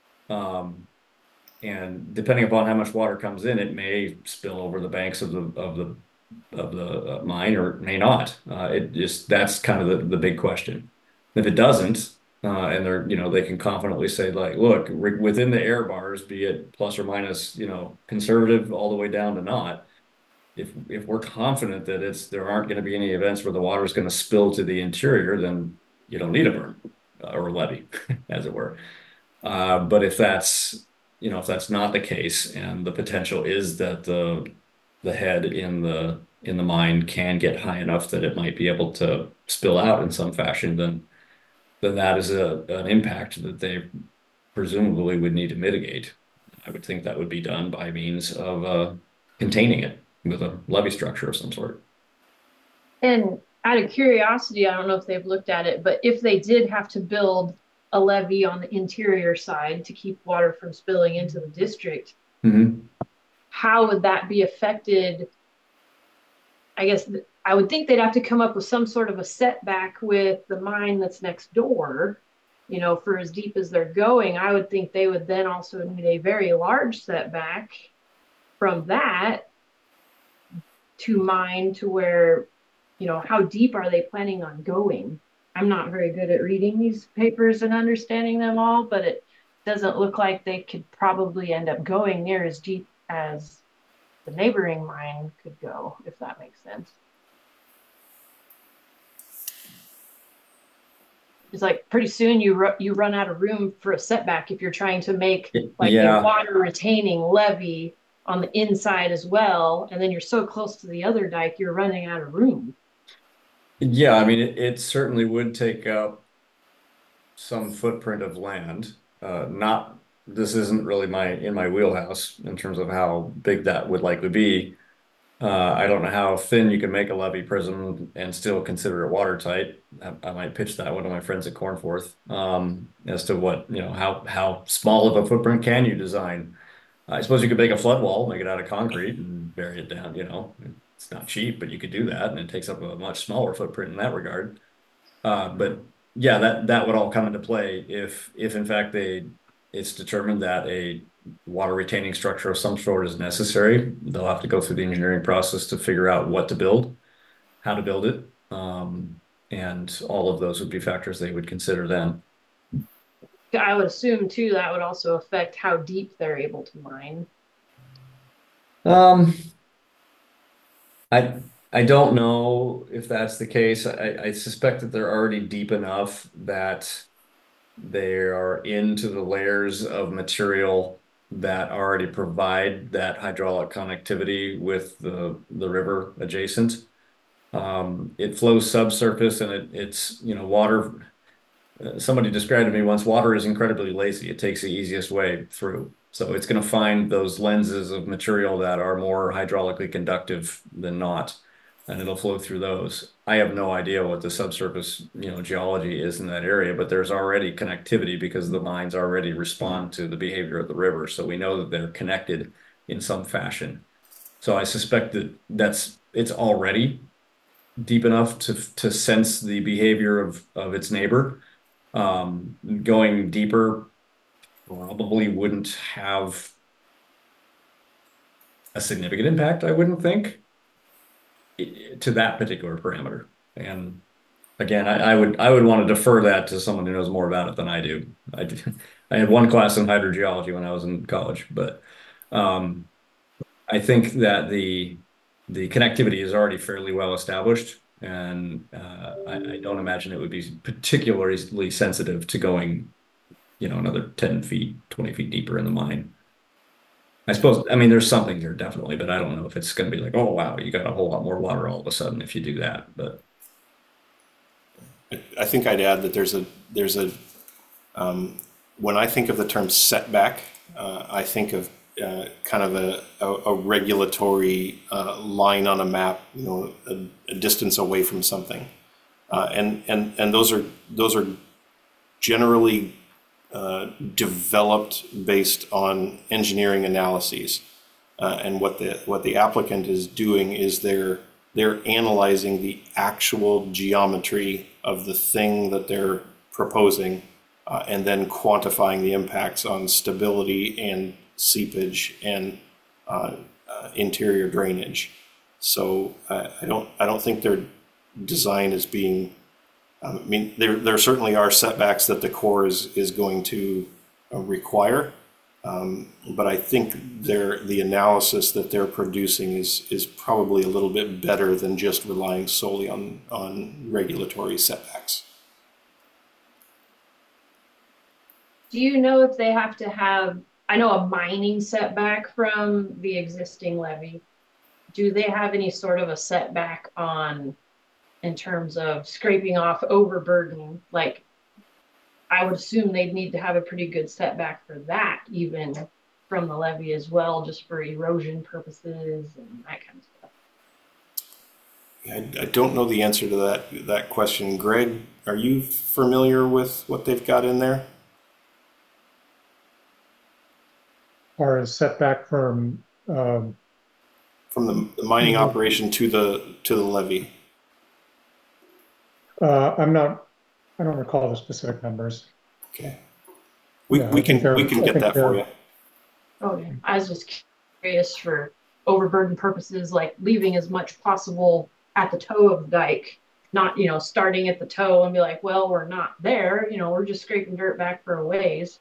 S5: And depending upon how much water comes in, it may spill over the banks of the mine, or it may not. That's kind of the big question. If it doesn't, and they can confidently say, like, look, within the air bars, be it plus or minus, conservative all the way down to not. If we're confident that there aren't going to be any events where the water is going to spill to the interior, then you don't need a berm or a levee, as it were. But if that's not the case, and the potential is that the head in the mine can get high enough that it might be able to spill out in some fashion, then that is an impact that they presumably would need to mitigate. I would think that would be done by means of containing it with a levee structure of some sort.
S7: And out of curiosity, I don't know if they've looked at it, but if they did have to build a levee on the interior side to keep water from spilling into the district, how would that be affected? I guess I would think they'd have to come up with some sort of a setback with the mine that's next door, for as deep as they're going. I would think they would then also need a very large setback from that to mine to where, how deep are they planning on going? I'm not very good at reading these papers and understanding them all, but it doesn't look like they could probably end up going near as deep as the neighboring mine could go, if that makes sense. It's like pretty soon you run out of room for a setback if you're trying to make like a water retaining levee on the inside as well, and then you're so close to the other dike, you're running out of room.
S5: Yeah, I mean, it certainly would take up some footprint of land. This isn't really in my wheelhouse in terms of how big that would likely be. I don't know how thin you can make a levee prism and still consider it watertight. I might pitch that one to my friends at Cornforth as to what, how small of a footprint can you design? I suppose you could make a flood wall, make it out of concrete and bury it down, It's not cheap, but you could do that, and it takes up a much smaller footprint in that regard. But yeah, that would all come into play if in fact it's determined that a water retaining structure of some sort is necessary. They'll have to go through the engineering process to figure out what to build, how to build it, and all of those would be factors they would consider then.
S7: I would assume too that would also affect how deep they're able to mine.
S5: I don't know if that's the case. I suspect that they're already deep enough that they are into the layers of material that already provide that hydraulic connectivity with the river adjacent. It flows subsurface, and it's water. Somebody described to me once, water is incredibly lazy. It takes the easiest way through. So it's going to find those lenses of material that are more hydraulically conductive than not, and it'll flow through those. I have no idea what the subsurface, geology is in that area, but there's already connectivity because the mines already respond to the behavior of the river. So we know that they're connected in some fashion. So I suspect that it's already deep enough to sense the behavior of its neighbor. Going deeper probably wouldn't have a significant impact, I wouldn't think, to that particular parameter. And again, I would want to defer that to someone who knows more about it than I do. I had one class in hydrogeology when I was in college, but um, I think that the connectivity is already fairly well established, and I don't imagine it would be particularly sensitive to going, another 10 feet, 20 feet deeper in the mine. I suppose, I mean, there's something there definitely, but I don't know if it's going to be like, oh wow, you got a whole lot more water all of a sudden if you do that. But
S6: I think I'd add that there's a when I think of the term setback, I think of kind of a regulatory line on a map, a distance away from something, and those are generally developed based on engineering analyses, and what the applicant is doing is they're analyzing the actual geometry of the thing that they're proposing, and then quantifying the impacts on stability and seepage and interior drainage. So I don't think their design is being. I mean, there certainly are setbacks that the Corps is going to require, but I think the analysis that they're producing is probably a little bit better than just relying solely on regulatory setbacks.
S7: Do you know if they have to have, I know a mining setback from the existing levee. Do they have any sort of a setback on, in terms of scraping off overburden? Like, I would assume they'd need to have a pretty good setback for that, even from the levee as well, just for erosion purposes and that kind of stuff.
S6: I don't know the answer to that question. Greg, are you familiar with what they've got in there?
S8: Or a setback from
S6: the mining operation to the levee?
S8: I don't recall the specific numbers.
S6: Okay.
S8: Yeah,
S6: We can get that for you.
S7: Oh, yeah. I was just curious for overburden purposes, like leaving as much possible at the toe of the dike, not, starting at the toe and be like, well, we're not there, we're just scraping dirt back for a ways.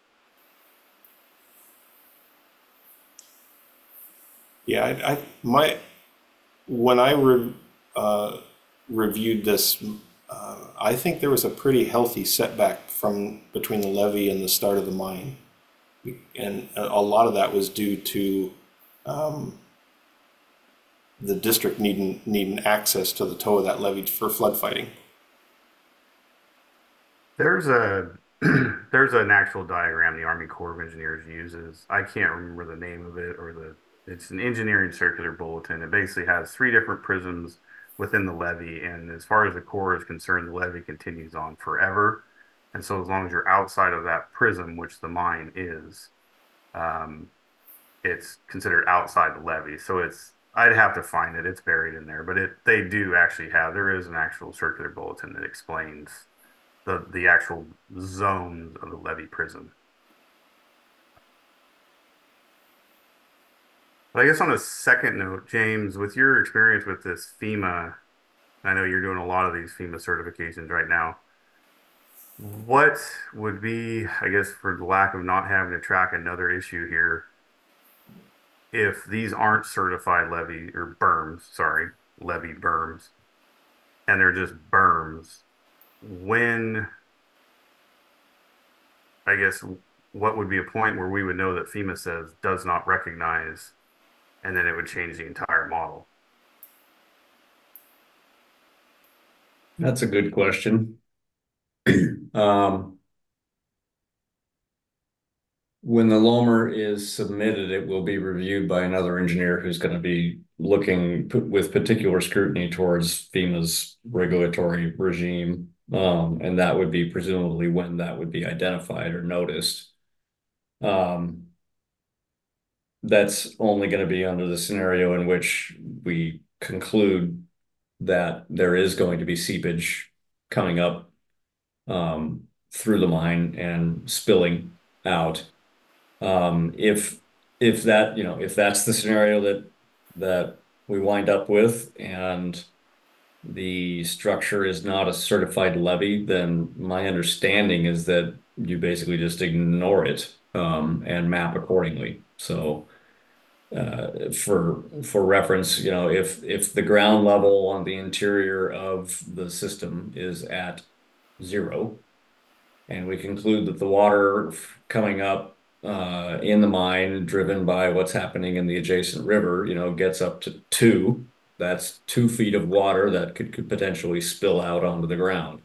S6: Yeah, when I reviewed this, I think there was a pretty healthy setback from between the levee and the start of the mine, and a lot of that was due to the district needing access to the toe of that levee for flood fighting.
S2: There's there's an actual diagram the Army Corps of Engineers uses. I can't remember the name of it, it's an engineering circular bulletin. It basically has 3 different prisms within the levee, and as far as the Corps is concerned, the levee continues on forever. And so as long as you're outside of that prism, which the mine is, it's considered outside the levee. So I'd have to find it. It's buried in there, but they do actually there is an actual circular bulletin that explains the actual zones of the levee prism. But I guess on a second note, James, with your experience with this FEMA, I know you're doing a lot of these FEMA certifications right now. What would be, I guess, for the lack of not having to track another issue here, if these aren't certified levee berms, and they're just berms, I guess, what would be a point where we would know that FEMA says does not recognize, and then it would change the entire model?
S5: that's a good question. When the LOMR is submitted, it will be reviewed by another engineer who's going to be looking with particular scrutiny towards FEMA's regulatory regime. And that would be presumably when that would be identified or noticed. That's only going to be under the scenario in which we conclude that there is going to be seepage coming up through the mine and spilling out. If that, if that's the scenario that we wind up with, and the structure is not a certified levee, then my understanding is that you basically just ignore it, and map accordingly. So for reference, you know, if the ground level on the interior of the system is at 0, and we conclude that the water coming up in the mine, driven by what's happening in the adjacent river, you know, gets up to 2, that's 2 feet of water that could potentially spill out onto the ground.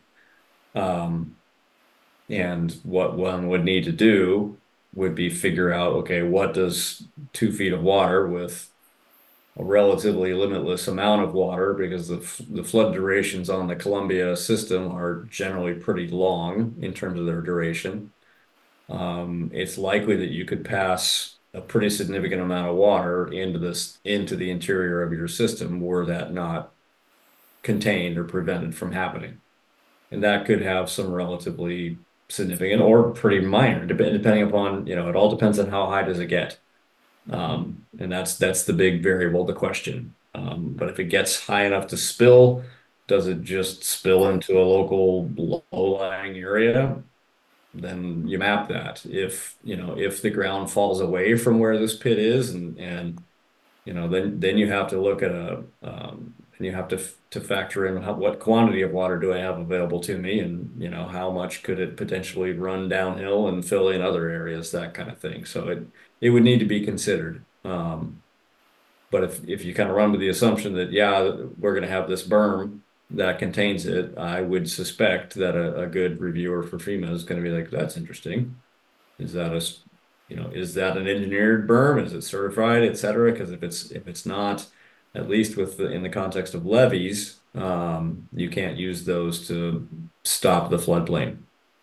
S5: And what one would need to do would be figure out, okay, what does 2 feet of water with a relatively limitless amount of water, because the flood durations on the Columbia system are generally pretty long in terms of their duration. It's likely that you could pass a pretty significant amount of water into the interior of your system were that not contained or prevented from happening. And that could have some relatively significant or pretty minor, depending upon, you know, it all depends on how high does it get. And that's the big variable, the question. But if it gets high enough to spill, does it just spill into a local low-lying area? Then you map that. If, you know, if the ground falls away from where this pit is, and you know, then you have to look at and you have to factor in what quantity of water do I have available to me, and you know, how much could it potentially run downhill and fill in other areas, that kind of thing. So it would need to be considered. But if you kind of run with the assumption that, yeah, we're going to have this berm that contains it, I would suspect that a good reviewer for FEMA is going to be like, that's interesting. Is that is that an engineered berm? Is it certified, et cetera? Because if it's not, at least in the context of levees, you can't use those to stop the floodplain.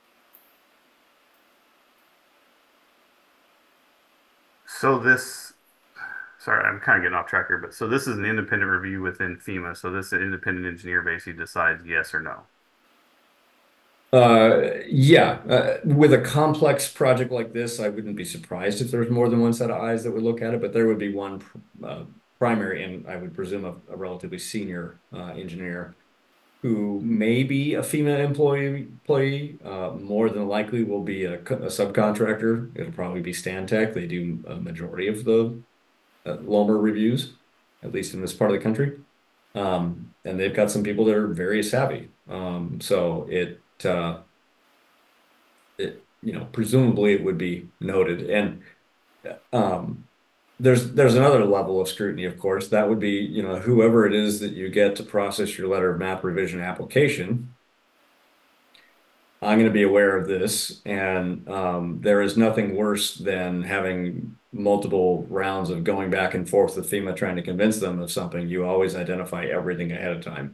S2: So sorry, I'm kind of getting off track here, but so this is an independent review within FEMA. So this independent engineer basically decides yes or no.
S5: Yeah, with a complex project like this, I wouldn't be surprised if there's more than one set of eyes that would look at it, but there would be one primary, and I would presume a relatively senior engineer who may be a FEMA employee, more than likely will be a subcontractor. It'll probably be Stantec. They do a majority of the Lomer reviews, at least in this part of the country. And they've got some people that are very savvy. So you know, presumably it would be noted. And there's another level of scrutiny, of course. That would be, you know, whoever it is that you get to process your letter of map revision application. I'm going to be aware of this, and there is nothing worse than having multiple rounds of going back and forth with FEMA trying to convince them of something. You always identify everything ahead of time.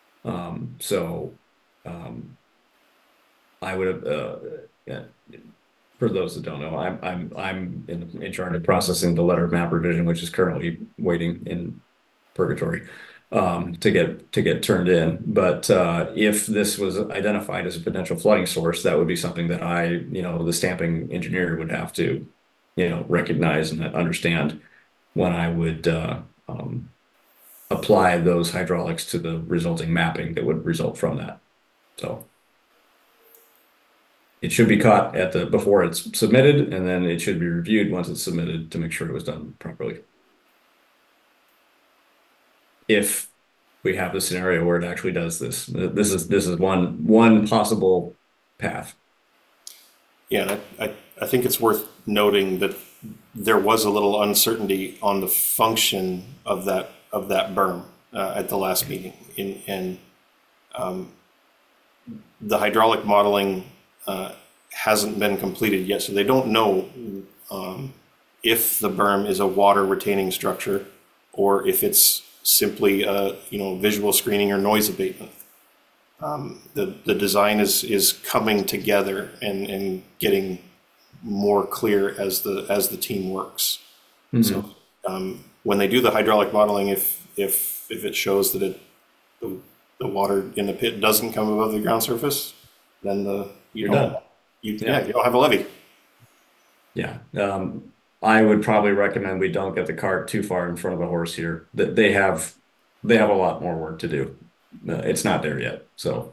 S5: I would have, yeah, for those that don't know, I'm in charge of processing the letter of map revision, which is currently waiting in purgatory to get turned in. But if this was identified as a potential flooding source, that would be something that you know, the stamping engineer would have to, you know, recognize and understand when I would apply those hydraulics to the resulting mapping that would result from that. So it should be caught before it's submitted, and then it should be reviewed once it's submitted to make sure it was done properly. If we have the scenario where it actually does this, this is one possible path.
S6: Yeah, I think it's worth noting that there was a little uncertainty on the function of that berm at the last meeting, and the hydraulic modeling hasn't been completed yet, so they don't know if the berm is a water retaining structure or if it's simply visual screening or noise abatement. The design is coming together and getting more clear as the team works. Mm-hmm. So when they do the hydraulic modeling, if it shows that the water in the pit doesn't come above the ground surface, then you don't have a levee.
S5: Yeah. I would probably recommend we don't get the cart too far in front of the horse here. They have a lot more work to do. it's not there yet. So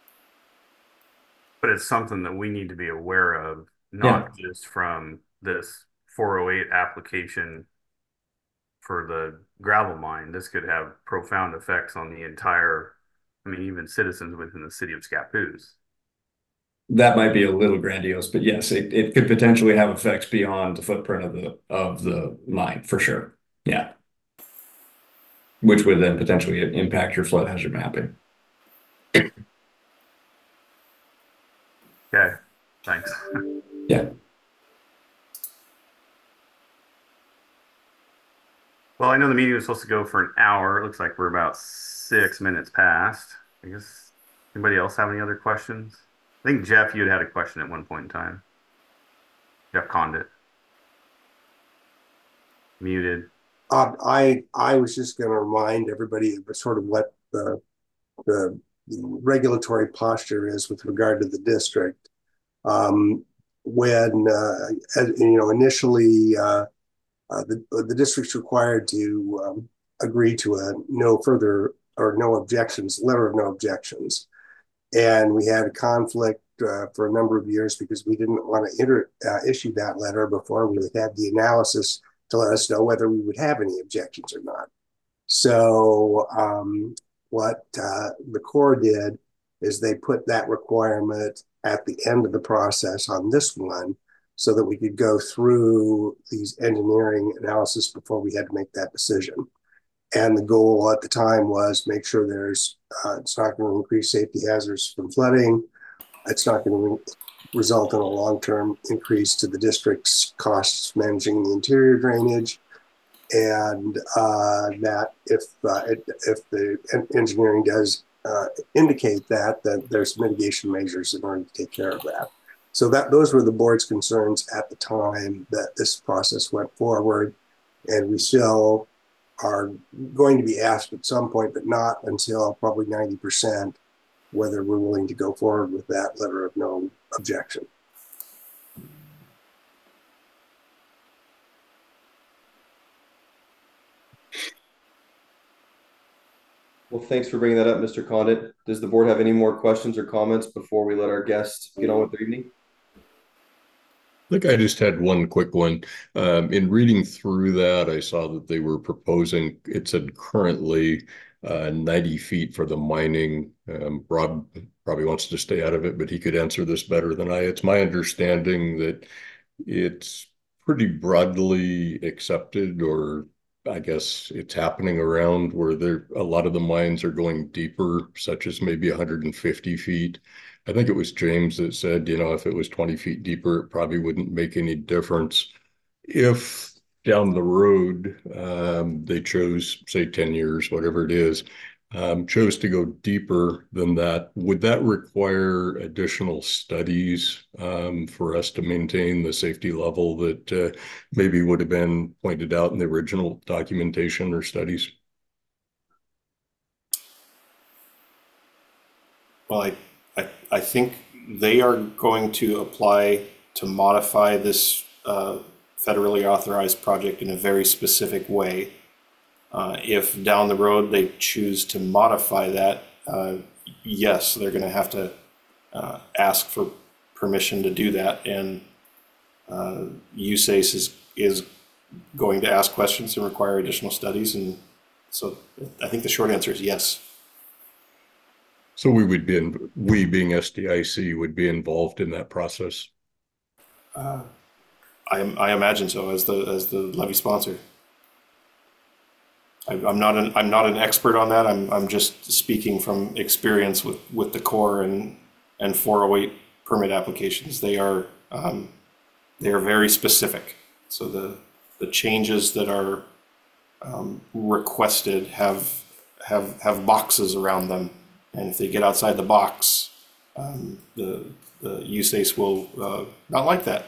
S2: But it's something that we need to be aware of,
S5: yeah,
S2: not just from this 408 application for the gravel mine. This could have profound effects on the entire, I mean, even citizens within the city of Scappoose.
S5: that might be a little grandiose, but yes, it could potentially have effects beyond the footprint of the mine for sure. Yeah. Which would then potentially impact your flood hazard mapping.
S2: Okay, thanks.
S5: Yeah.
S2: Well, I know the meeting was supposed to go for an hour. It looks like we're about 6 minutes past. I guess, anybody else have any other questions? I think Jeff, you had a question at one point in time. Jeff Condit. Muted.
S9: I was just going to remind everybody of sort of what the regulatory posture is with regard to the district. When initially the district's required to agree to a no further or no objections letter of no objections, and we had a conflict for a number of years because we didn't want to issue that letter before we had the analysis to let us know whether we would have any objections or not. So what the Corps did is they put that requirement at the end of the process on this one so that we could go through these engineering analysis before we had to make that decision. And the goal at the time was make sure it's not going to increase safety hazards from flooding. It's not going to result in a long-term increase to the district's costs managing the interior drainage, and that if the engineering does indicate that there's mitigation measures in order to take care of that. So those were the board's concerns at the time that this process went forward, and we still are going to be asked at some point, but not until probably 90%, whether we're willing to go forward with that letter of no objection.
S1: Well, thanks for bringing that up, Mr. Condit. Does the board have any more questions or comments before we let our guests get on with their evening?
S3: I think I just had one quick one. In reading through that, I saw that they were proposing, it said currently 90 feet for the mining. Rob probably wants to stay out of it, but he could answer this better than I. It's my understanding that it's pretty broadly accepted, or I guess it's happening around where a lot of the mines are going deeper, such as maybe 150 feet. I think it was James that said, if it was 20 feet deeper, it probably wouldn't make any difference. If down the road, they chose, say 10 years, whatever it is, chose to go deeper than that, would that require additional studies for us to maintain the safety level that maybe would have been pointed out in the original documentation or studies?
S6: Well, I think they are going to apply to modify this federally authorized project in a very specific way. If down the road they choose to modify that, yes, they're going to have to ask for permission to do that, and USACE is going to ask questions and require additional studies, and so I think the short answer is yes.
S3: So we being SDIC would be involved in that process.
S6: I imagine so, as the levy sponsor. I'm not an expert on that. I'm just speaking from experience with the Corps and 408 permit applications. They are very specific. So the changes that are requested have boxes around them, and if they get outside the box, the USACE will not like that.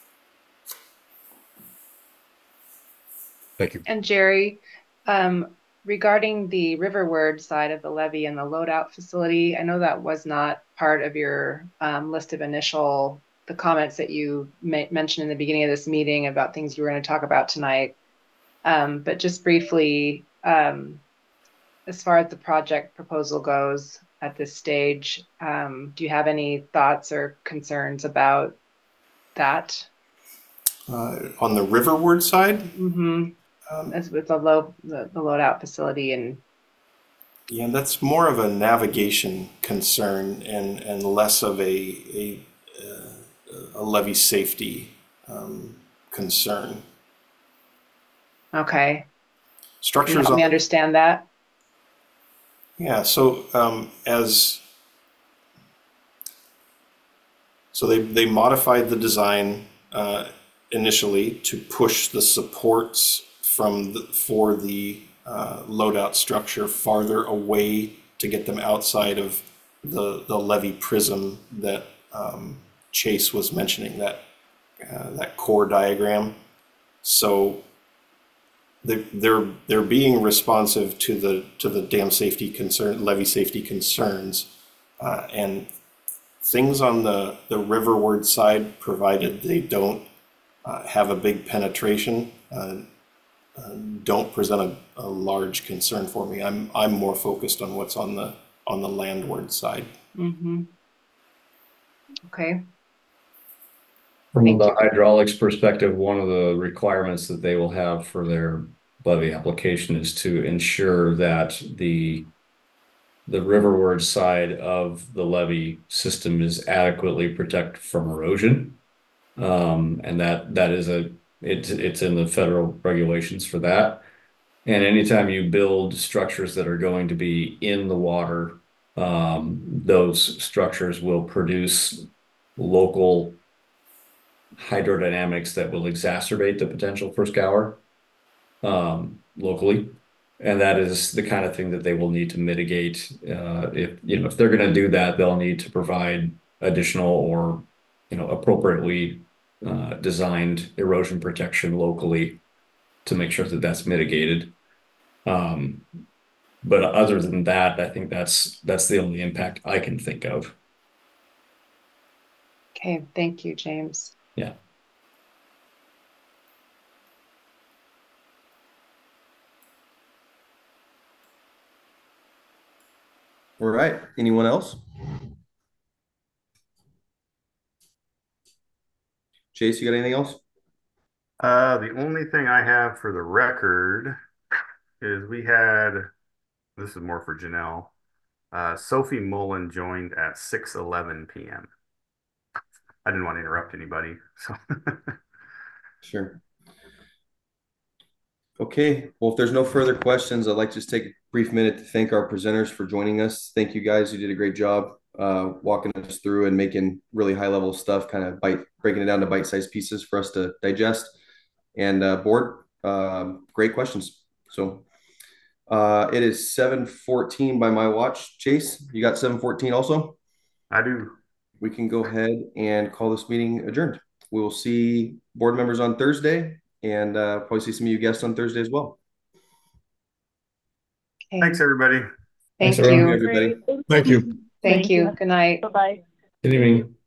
S3: Thank you.
S4: And Jerry, regarding the Riverward side of the levee and the loadout facility, I know that was not part of your list of the comments that you mentioned in the beginning of this meeting about things you were going to talk about tonight. But just briefly, as far as the project proposal goes at this stage. Do you have any thoughts or concerns about that?
S6: On the riverward side,
S4: As with the loadout facility and
S6: yeah, that's more of a navigation concern and less of a levee safety concern.
S4: okay. Can you
S6: Structures
S4: help me
S6: on,
S4: understand that?
S6: yeah, so they modified the design initially to push the supports for the loadout structure farther away to get them outside of the levee prism that Chase was mentioning, that core diagram. So they're being responsive to the dam safety concern, levee safety concerns, and things on the riverward side, provided they don't have a big penetration, don't present a large concern for me. I'm more focused on what's on the landward side.
S4: Okay.
S5: From
S4: Thank
S5: the
S4: you.
S5: hydraulics perspective, one of the requirements that they will have for their levee application is to ensure that the riverward side of the levee system is adequately protected from erosion. And that is it's in the federal regulations for that. And anytime you build structures that are going to be in the water, those structures will produce local hydrodynamics that will exacerbate the potential for scour locally. And that is the kind of thing that they will need to mitigate. If they're going to do that, they'll need to provide additional or appropriately designed erosion protection locally to make sure that that's mitigated. But other than that, I think that's the only impact I can think of.
S4: Okay, thank you, James.
S5: Yeah.
S1: All right. Anyone else? Chase, you got anything else?
S2: The only thing I have for the record is this is more for Janelle. Sophie Mullen joined at 6:11 p.m. I didn't want to interrupt anybody, so.
S1: Sure. Okay, well, if there's no further questions, I'd like to just take a brief minute to thank our presenters for joining us. Thank you guys. You did a great job walking us through and making really high level stuff, kind of breaking it down to bite-sized pieces for us to digest. And board, great questions. So it is 7:14 by my watch. Chase, you got 7:14 also?
S2: I do.
S1: We can go ahead and call this meeting adjourned. We will see board members on Thursday and probably see some of you guests on Thursday as well.
S4: Okay.
S2: Thanks, everybody.
S4: Thank
S5: Thanks,
S4: you.
S1: Everybody.
S3: Thank you.
S4: Thank you. Good night.
S7: Bye-bye.
S5: Good evening.